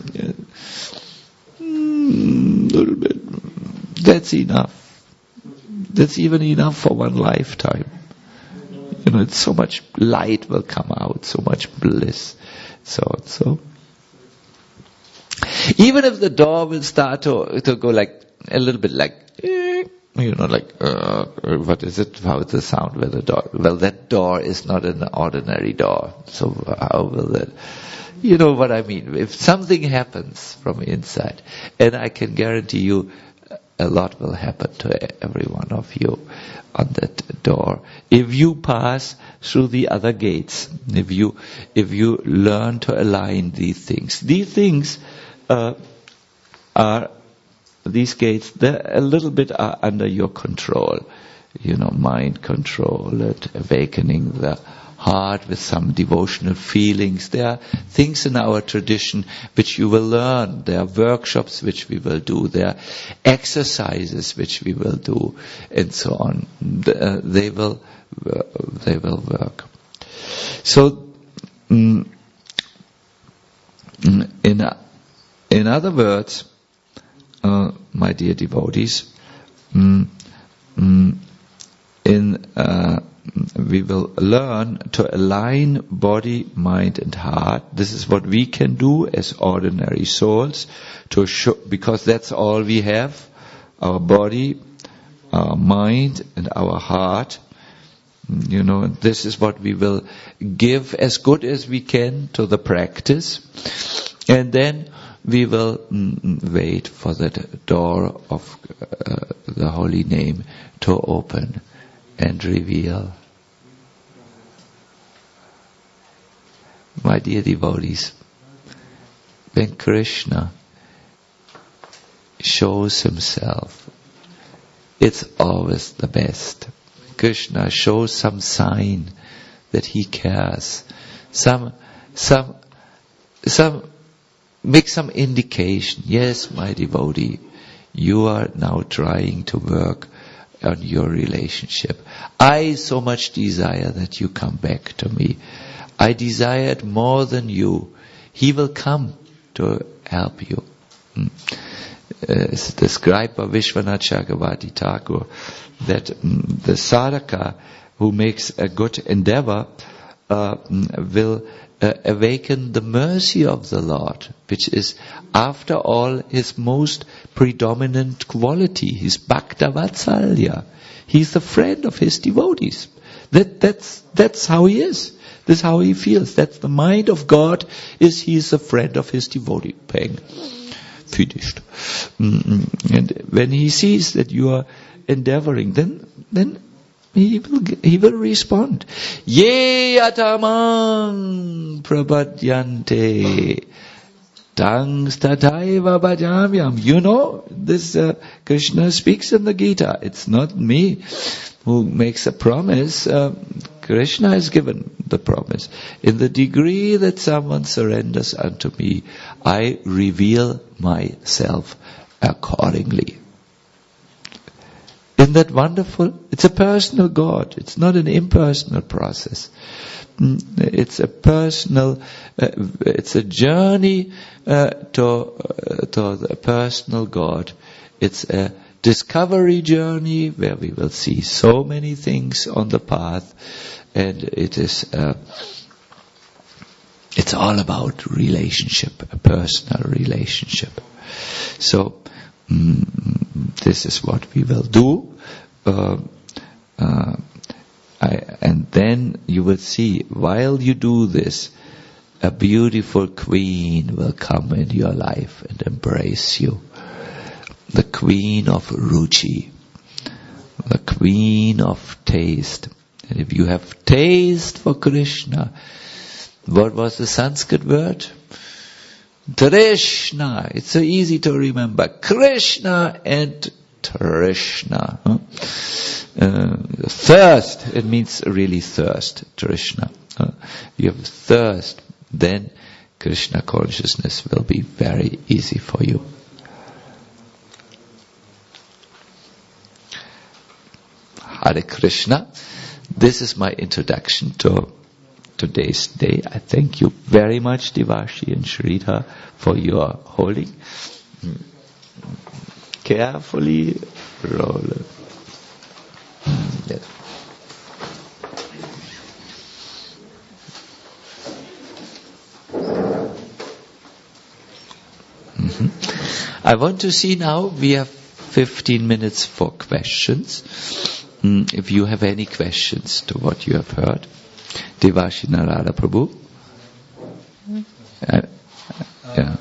Speaker 1: Little bit. That's enough. That's even enough for one lifetime. It's so much light will come out, so much bliss. So. Even if the door will start to go like, a little bit like, what is it? How is the sound with the door? Well, that door is not an ordinary door. So how will that? You know what I mean? If something happens from inside, and I can guarantee you, a lot will happen to every one of you on that door. If you pass through the other gates, if you learn to align these things these gates, they're a little bit are under your control. Mind control and awakening the heart with some devotional feelings. There are things in our tradition which you will learn. There are workshops which we will do. There are exercises which we will do, and so on. They will work. So, in other words, my dear devotees, we will learn to align body, mind and heart. This is what we can do as ordinary souls, because that's all we have, our body, our mind and our heart. This is what we will give as good as we can to the practice. And then we will wait for the door of the holy name to open and reveal. My dear devotees, when Krishna shows himself, it's always the best. Krishna shows some sign that he cares. Make some indication. Yes, my devotee, you are now trying to work on your relationship. I so much desire that you come back to me. I desire it more than you. He will come to help you. It's described by Vishwanath Chakravarti Thakur that the sadhaka who makes a good endeavor will awaken the mercy of the Lord, which is, after all, his most predominant quality, his Bhakta Vatsalya. He's the friend of his devotees. That's how he is. That's how he feels. That's the mind of God, is he is a friend of his devotee. Peng. Finished. And when he sees that you are endeavoring, then he will respond. Ye atamang prapadyante tangs tataiva bhajamyam. This Krishna speaks in the Gita. It's not me who makes a promise. Krishna has given the promise. In the degree that someone surrenders unto me, I reveal myself accordingly. Isn't that wonderful? It's a personal God. It's not an impersonal process. It's a personal, it's a journey to the personal God. It's a discovery journey where we will see so many things on the path, and it's all about relationship, a personal relationship. So this is what we will do, and then you will see, while you do this, a beautiful queen will come in your life and embrace you. The queen of ruchi, the queen of taste. And if you have taste for Krishna, what was the Sanskrit word? Trishna. It's so easy to remember. Krishna and Trishna. Thirst. It means really thirst. Trishna. You have thirst, then Krishna consciousness will be very easy for you. Hare Krishna. This is my introduction to today's day. I thank you very much, Devashi and Shrita, for your holding. Carefully roll it. Yes. I want to see now, we have 15 minutes for questions. If you have any questions to what you have heard. Devashi Narada Prabhu. Yeah.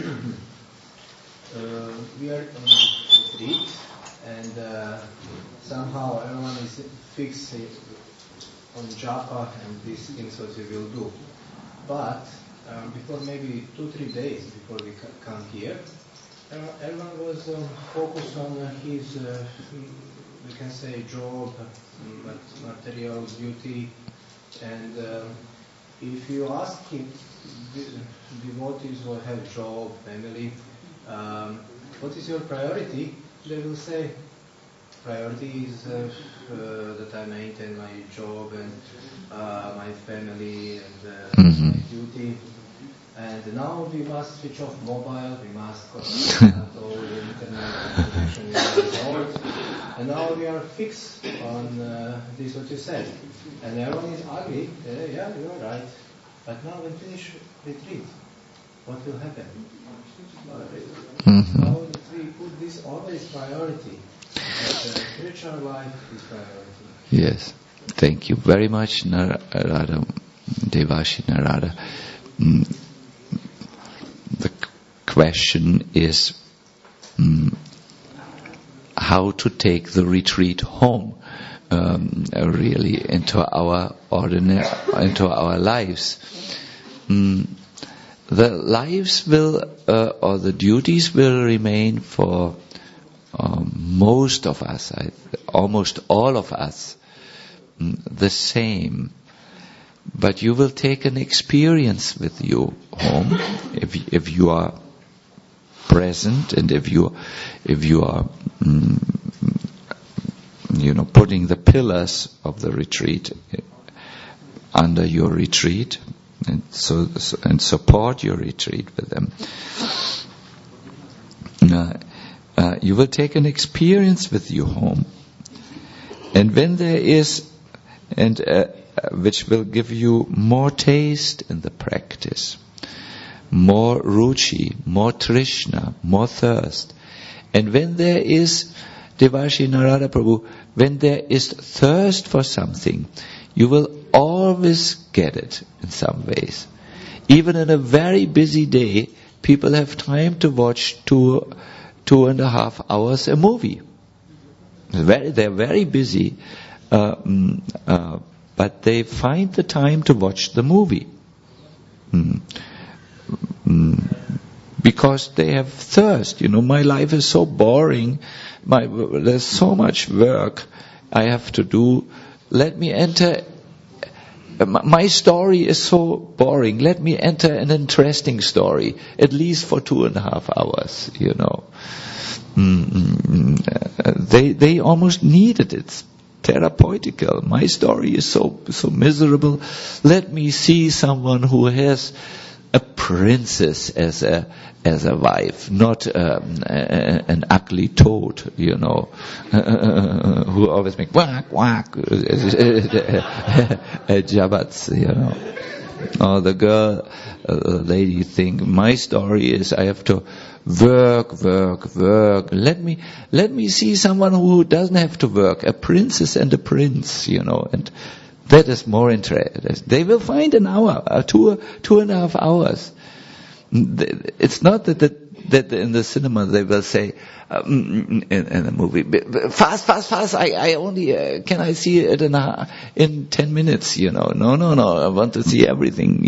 Speaker 5: We are on retreat, and somehow everyone is fixed on japa and these things what we will do. But before maybe 2-3 days before we come here, everyone was focused on his, we can say, job, material, beauty, and if you ask him, devotees will have job, family, what is your priority? They will say, priority is that I maintain my job and my family and my duty. And now we must switch off mobile, we must connect all the internet connection with the world. And now we are fixed on this what you said. And everyone is ugly, yeah, you are right. But now when finish retreat, what will happen? Now that we put this always priority, that spiritual life is priority.
Speaker 1: Yes, thank you very much, Narada, Devashi Narada. The question is how to take the retreat home, really into our lives. The lives will, or the duties will remain for most of us, almost all of us, the same. But you will take an experience with you home if you are present, and if you are putting the pillars of the retreat under your retreat, and support your retreat with them. You will take an experience with you home, and when there is, which will give you more taste in the practice, more ruchi, more trishna, more thirst. And when there is, Devashi Narada Prabhu, when there is thirst for something, you will always get it in some ways. Even in a very busy day, people have time to watch 2.5 hours a movie. They're very busy, but they find the time to watch the movie. Because they have thirst. My life is so boring. There's so much work I have to do. Let me enter. My story is so boring. Let me enter an interesting story, at least for 2.5 hours. They almost need it. It's therapeutical. My story is so miserable. Let me see someone who has a princess as a wife, not an ugly toad, who always make quack quack jabbats, Or the girl, lady think, my story is I have to work. Let me see someone who doesn't have to work, a princess and a prince, and that is more interesting. They will find an hour, 2.5 hours. It's not that in the cinema they will say in the movie, fast. I only can I see it in 10 minutes. No. I want to see everything.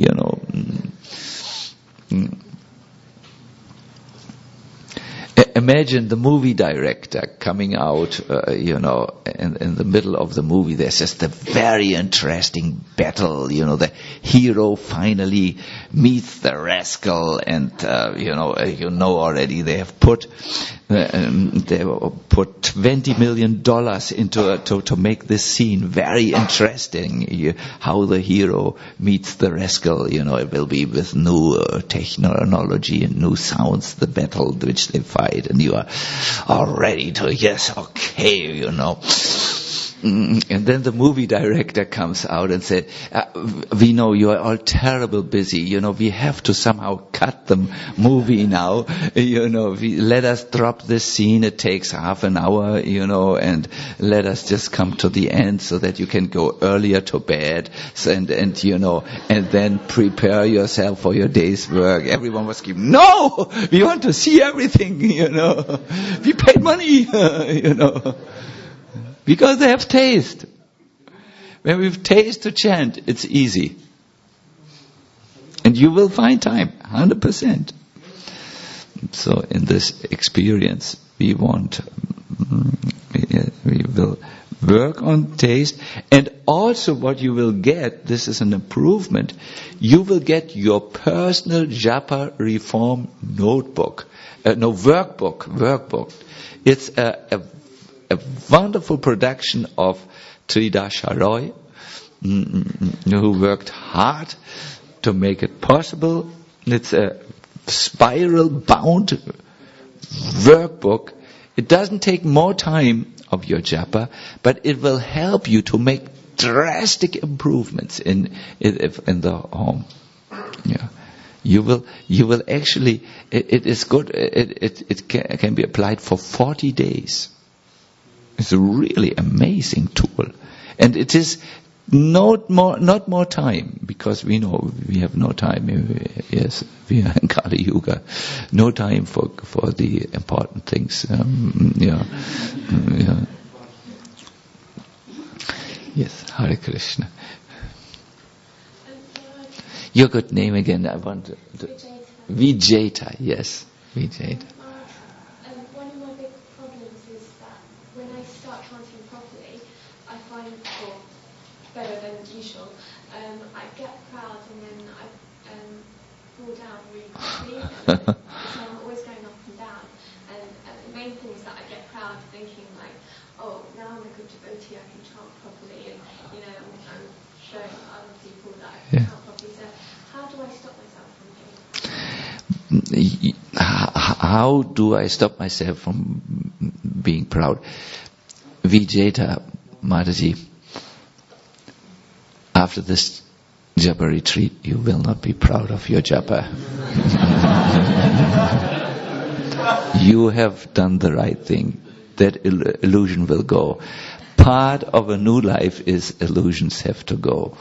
Speaker 1: Imagine the movie director coming out, in the middle of the movie. There's just a very interesting battle. The hero finally meets the rascal, and already they have put $20 million into to make this scene very interesting. How the hero meets the rascal. It will be with new technology and new sounds. The battle which they fight. And you are all ready to, yes, okay, And then the movie director comes out and said, we know you are all terrible busy. We have to somehow cut the movie now. Let us drop this scene. It takes half an hour, and let us just come to the end so that you can go earlier to bed. And then prepare yourself for your day's work. Everyone was screaming, no! We want to see everything, We paid money, Because they have taste. When we have taste to chant, it's easy. And you will find time, 100%. So in this experience, we will work on taste. And also what you will get, this is an improvement, you will get your personal japa reform workbook. It's a wonderful production of Tridasha Roy, who worked hard to make it possible. It's a spiral-bound workbook. It doesn't take more time of your japa, but it will help you to make drastic improvements in the home. Yeah. You will actually, it is good, it can be applied for 40 days. It's a really amazing tool. And it is not more time, because we know we have no time. Yes, we are in Kali Yuga. No time for the important things. Yeah. Yes, Hare Krishna. Your good name again, I want to... Vijayta, yes. Vijayta.
Speaker 6: One of my big problems is that when I start chanting properly, I find, better than usual, I get proud and then I fall down really quickly. So I'm always going up and down. And the main thing is that I get proud thinking like, oh, now I'm a good devotee, I can chant properly, and I'm showing other people that I can chant properly. So how do I stop myself from getting proud?
Speaker 1: How do I stop myself from being proud? Vijayta Mataji, after this japa retreat, you will not be proud of your japa. You have done the right thing. That illusion will go. Part of a new life is illusions have to go.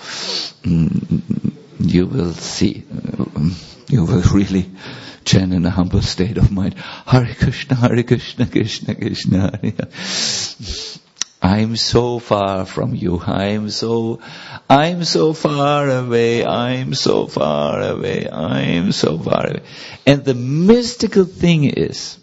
Speaker 1: You will see. You will really chant in a humble state of mind. Hare Krishna, Krishna Krishna, Hare. I'm so far from you. I'm so far away. I'm so far away. I'm so far away. And the mystical thing is,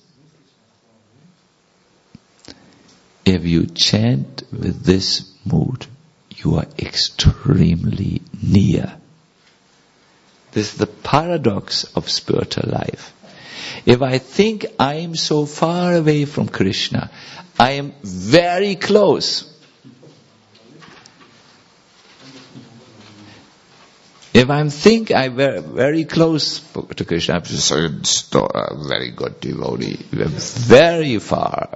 Speaker 1: if you chant with this mood, you are extremely near. This is the paradox of spiritual life. If I think I am so far away from Krishna, I am very close. If I'm very close to Krishna, I'm just a very good devotee, very far.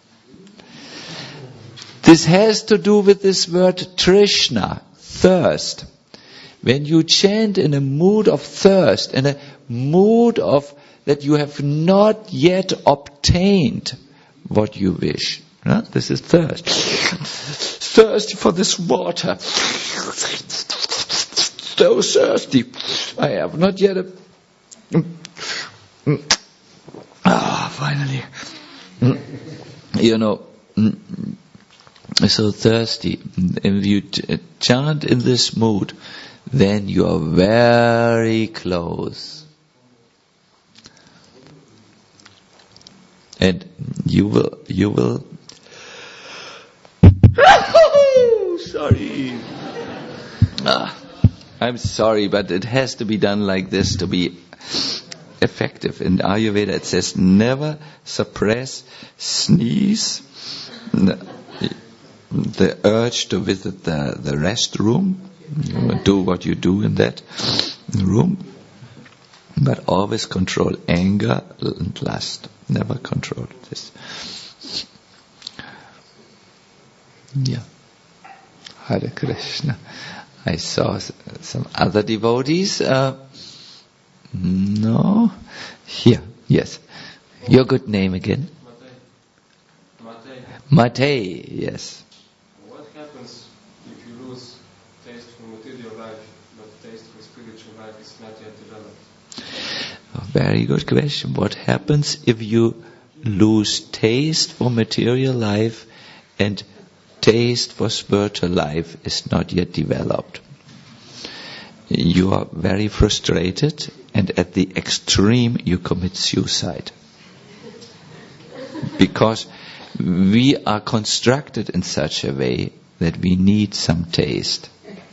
Speaker 1: This has to do with this word Trishna, thirst. When you chant in a mood of thirst, in a mood of that you have not yet obtained what you wish. Huh? This is thirst. Thirsty for this water. So thirsty. I have not yet finally. So thirsty. If you chant in this mood, then you are very close. And you will sorry. I'm sorry, but it has to be done like this to be effective. In Ayurveda it says never suppress, sneeze, the urge to visit the restroom. Do what you do in that room. But always control anger and lust. Never control this. Yeah. Hare Krishna. I saw some other devotees. No. Here. Yes. Your good name again? Matei. Yes.
Speaker 7: What happens if you lose taste for material life, but taste for spiritual life is not yet developed?
Speaker 1: Very good question. What happens if you lose taste for material life and taste for spiritual life is not yet developed? You are very frustrated, and at the extreme you commit suicide. Because we are constructed in such a way that we need some taste.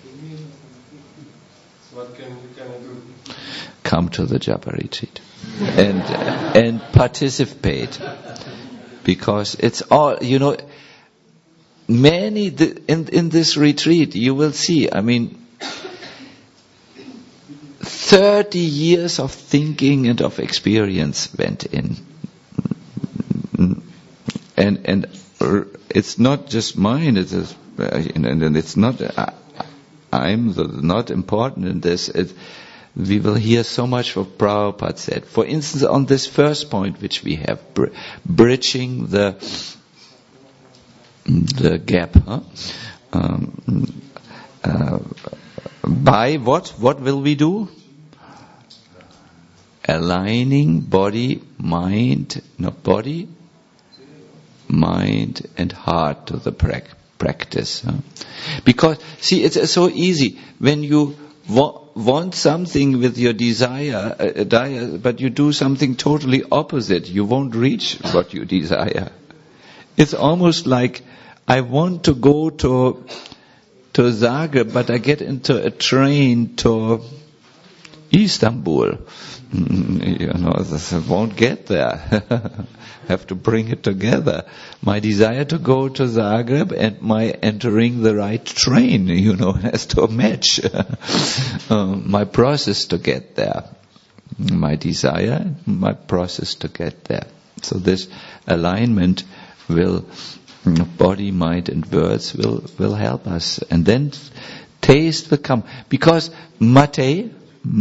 Speaker 7: So what can you do?
Speaker 1: Come to the Japa retreat and participate, because it's all, many in this retreat you will see, 30 years of thinking and of experience went in, and it's not just mine, and it's not I'm not important in this. We will hear so much what Prabhupada said. For instance, on this first point which we have, bridging the gap. By what? What will we do? Aligning body, mind, and heart to the practice. Because, see, it's so easy. When you want something with your desire, but you do something totally opposite, you won't reach what you desire. It's almost like, I want to go to Zagreb, but I get into a train to Istanbul. I won't get there. Have to bring it together. My desire to go to Zagreb and my entering the right train, has to match. My process to get there. My desire, my process to get there. So this alignment will, body, mind and words will help us. And then taste will come. Because Mate,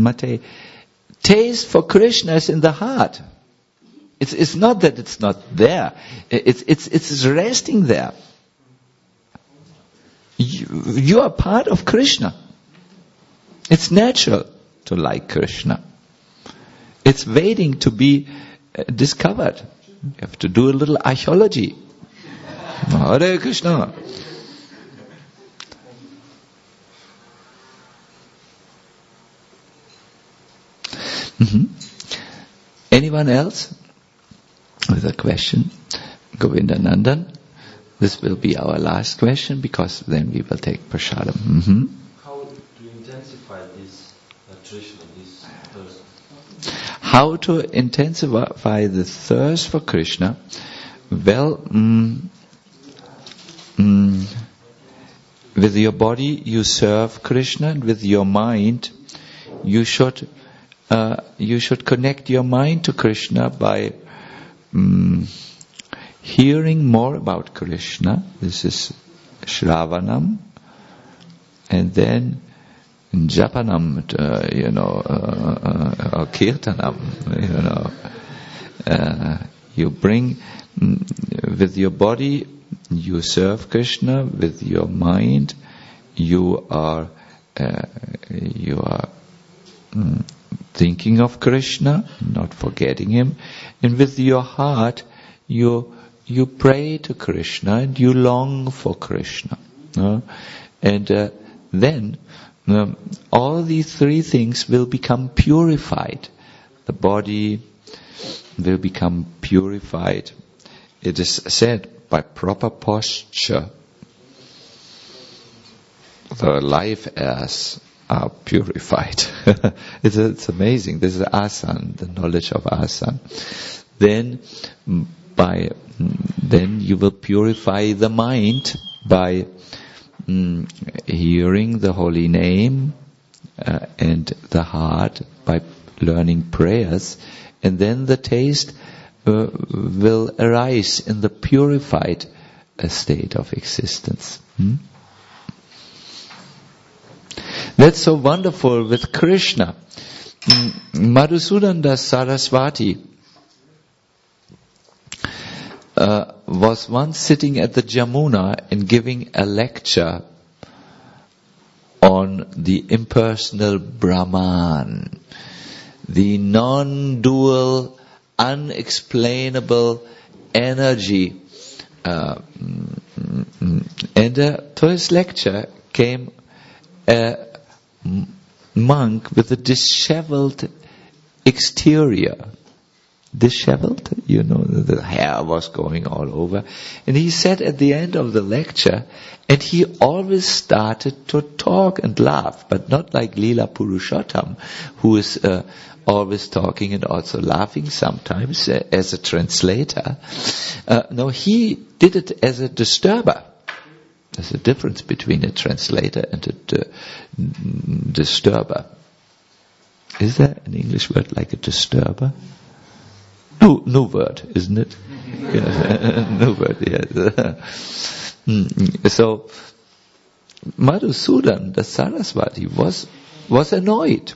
Speaker 1: taste for Krishna is in the heart. It's not that it's not there. It's resting there. You are part of Krishna. It's natural to like Krishna. It's waiting to be discovered. You have to do a little archaeology. Hare Krishna. Anyone else with a question? Govinda Nandan. This will be our last question, because then we will take prasadam.
Speaker 3: How to intensify this Trishna, this thirst?
Speaker 1: How to intensify the thirst for Krishna? Well, with your body you serve Krishna, and with your mind you should connect your mind to Krishna by hearing more about Krishna. This is Shravanam, and then Japanam, or Kirtanam, you bring with your body, you serve Krishna. With your mind, you are thinking of Krishna, not forgetting Him, and with your heart, you pray to Krishna and you long for Krishna. And then all these three things will become purified. The body will become purified. It is said by proper posture, the life airs are purified. It's amazing. This is asana, the knowledge of asana. Then you will purify the mind by hearing the holy name, and the heart by learning prayers, and then the taste will arise in the purified state of existence. That's so wonderful with Krishna. Madhusudan Das Saraswati was once sitting at the Jamuna and giving a lecture on the impersonal Brahman, the non-dual, unexplainable energy. And to his lecture came a monk with a disheveled exterior. Disheveled, the hair was going all over. And he sat at the end of the lecture, and he always started to talk and laugh, but not like Leela Purushottam, who is always talking and also laughing sometimes as a translator. No, he did it as a disturber. There's a difference between a translator and a disturber. Is there an English word like a disturber? No word, isn't it? Yes, no word, yes. So, Madhusudan, the Saraswati, was annoyed.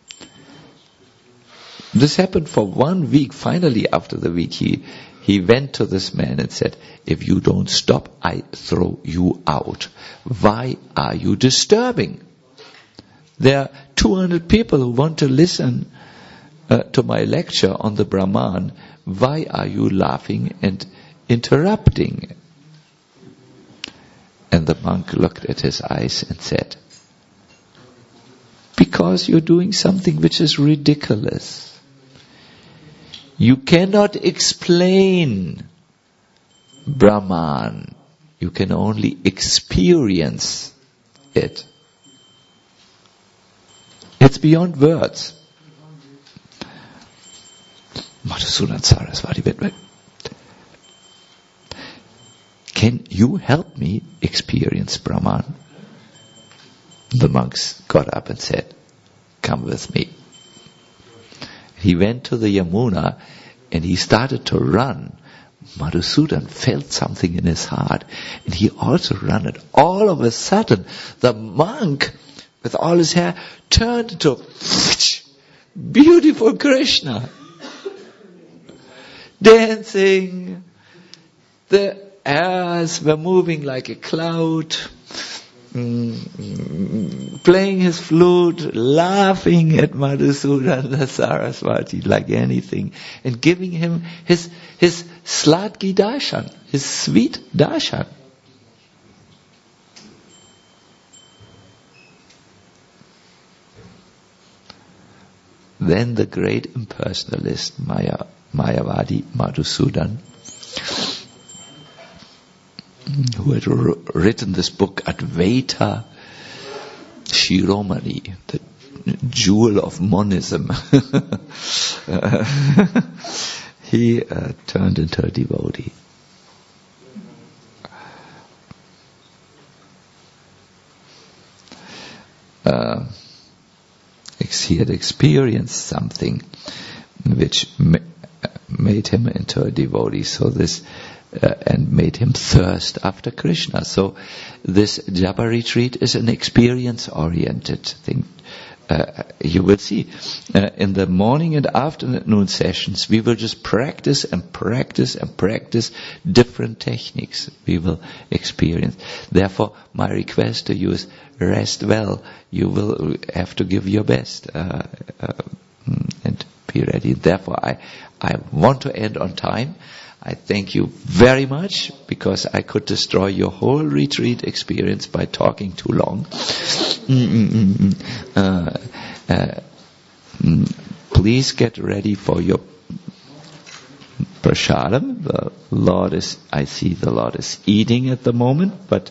Speaker 1: This happened for 1 week. Finally, after the week, he went to this man and said, "If you don't stop, I throw you out. Why are you disturbing? There are 200 people who want to listen to my lecture on the Brahman. Why are you laughing and interrupting?" And the monk looked at his eyes and said, "Because you're doing something which is ridiculous. You cannot explain Brahman. You can only experience it. It's beyond words." Madhusudan Saraswati went, "Can you help me experience Brahman?" The monks got up and said, "Come with me." He went to the Yamuna and he started to run. Madhusudan felt something in his heart and he also ran. And all of a sudden, the monk with all his hair turned into beautiful Krishna, dancing. The airs were moving like a cloud, playing his flute, laughing at Madhusudan Saraswati like anything, and giving him his sladki darshan, his sweet darshan. Then the great impersonalist Mayavadi Madhusudan, who had written this book Advaita Shiromani, the jewel of monism, he turned into a devotee. he had experienced something which made him into a devotee. So this and made him thirst after Krishna. So this japa retreat is an experience-oriented thing. You will see in the morning and afternoon sessions we will just practice and practice and practice different techniques we will experience. Therefore my request to you is rest well. You will have to give your best and be ready. Therefore I want to end on time. I thank you very much because I could destroy your whole retreat experience by talking too long. Please get ready for your prasadam. I see the Lord is eating at the moment, but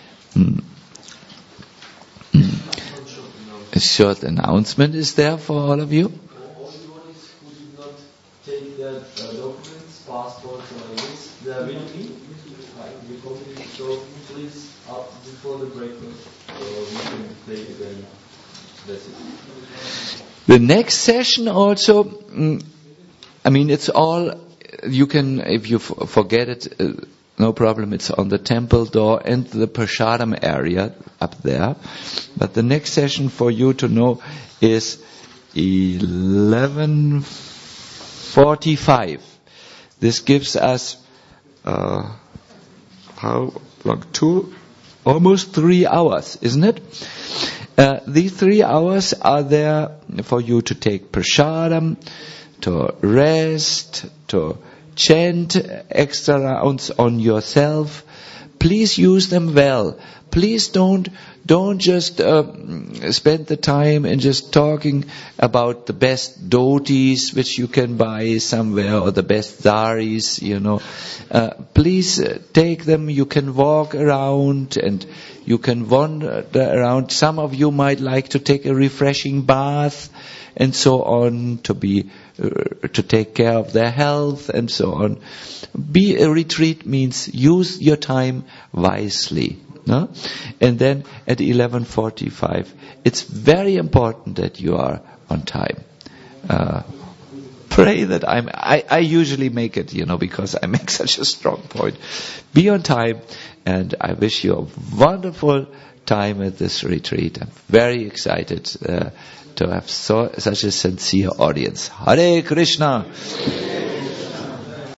Speaker 1: a short announcement is there for all of you.
Speaker 3: All the ones who did not take their documents, passports or anything, they are with me. So please, before the breakfast, we can take it and that's it.
Speaker 1: The next session also, it's all, you can, if you forget it, no problem, it's on the temple door and the prasadam area up there. But the next session for you to know is 11:45. This gives us, how long? Almost 3 hours, isn't it? These 3 hours are there for you to take prasadam, to rest, to chant extra rounds on yourself. Please use them well. Please don't just spend the time in just talking about the best dhotis which you can buy somewhere or the best saris, Please take them. You can walk around and you can wander around. Some of you might like to take a refreshing bath and so on, to take care of their health and so on. Be a retreat means use your time wisely. No? And then at 11:45, it's very important that you are on time. Pray that I usually make it, because I make such a strong point. Be on time, and I wish you a wonderful time at this retreat. I'm very excited to have such a sincere audience. Hare Krishna!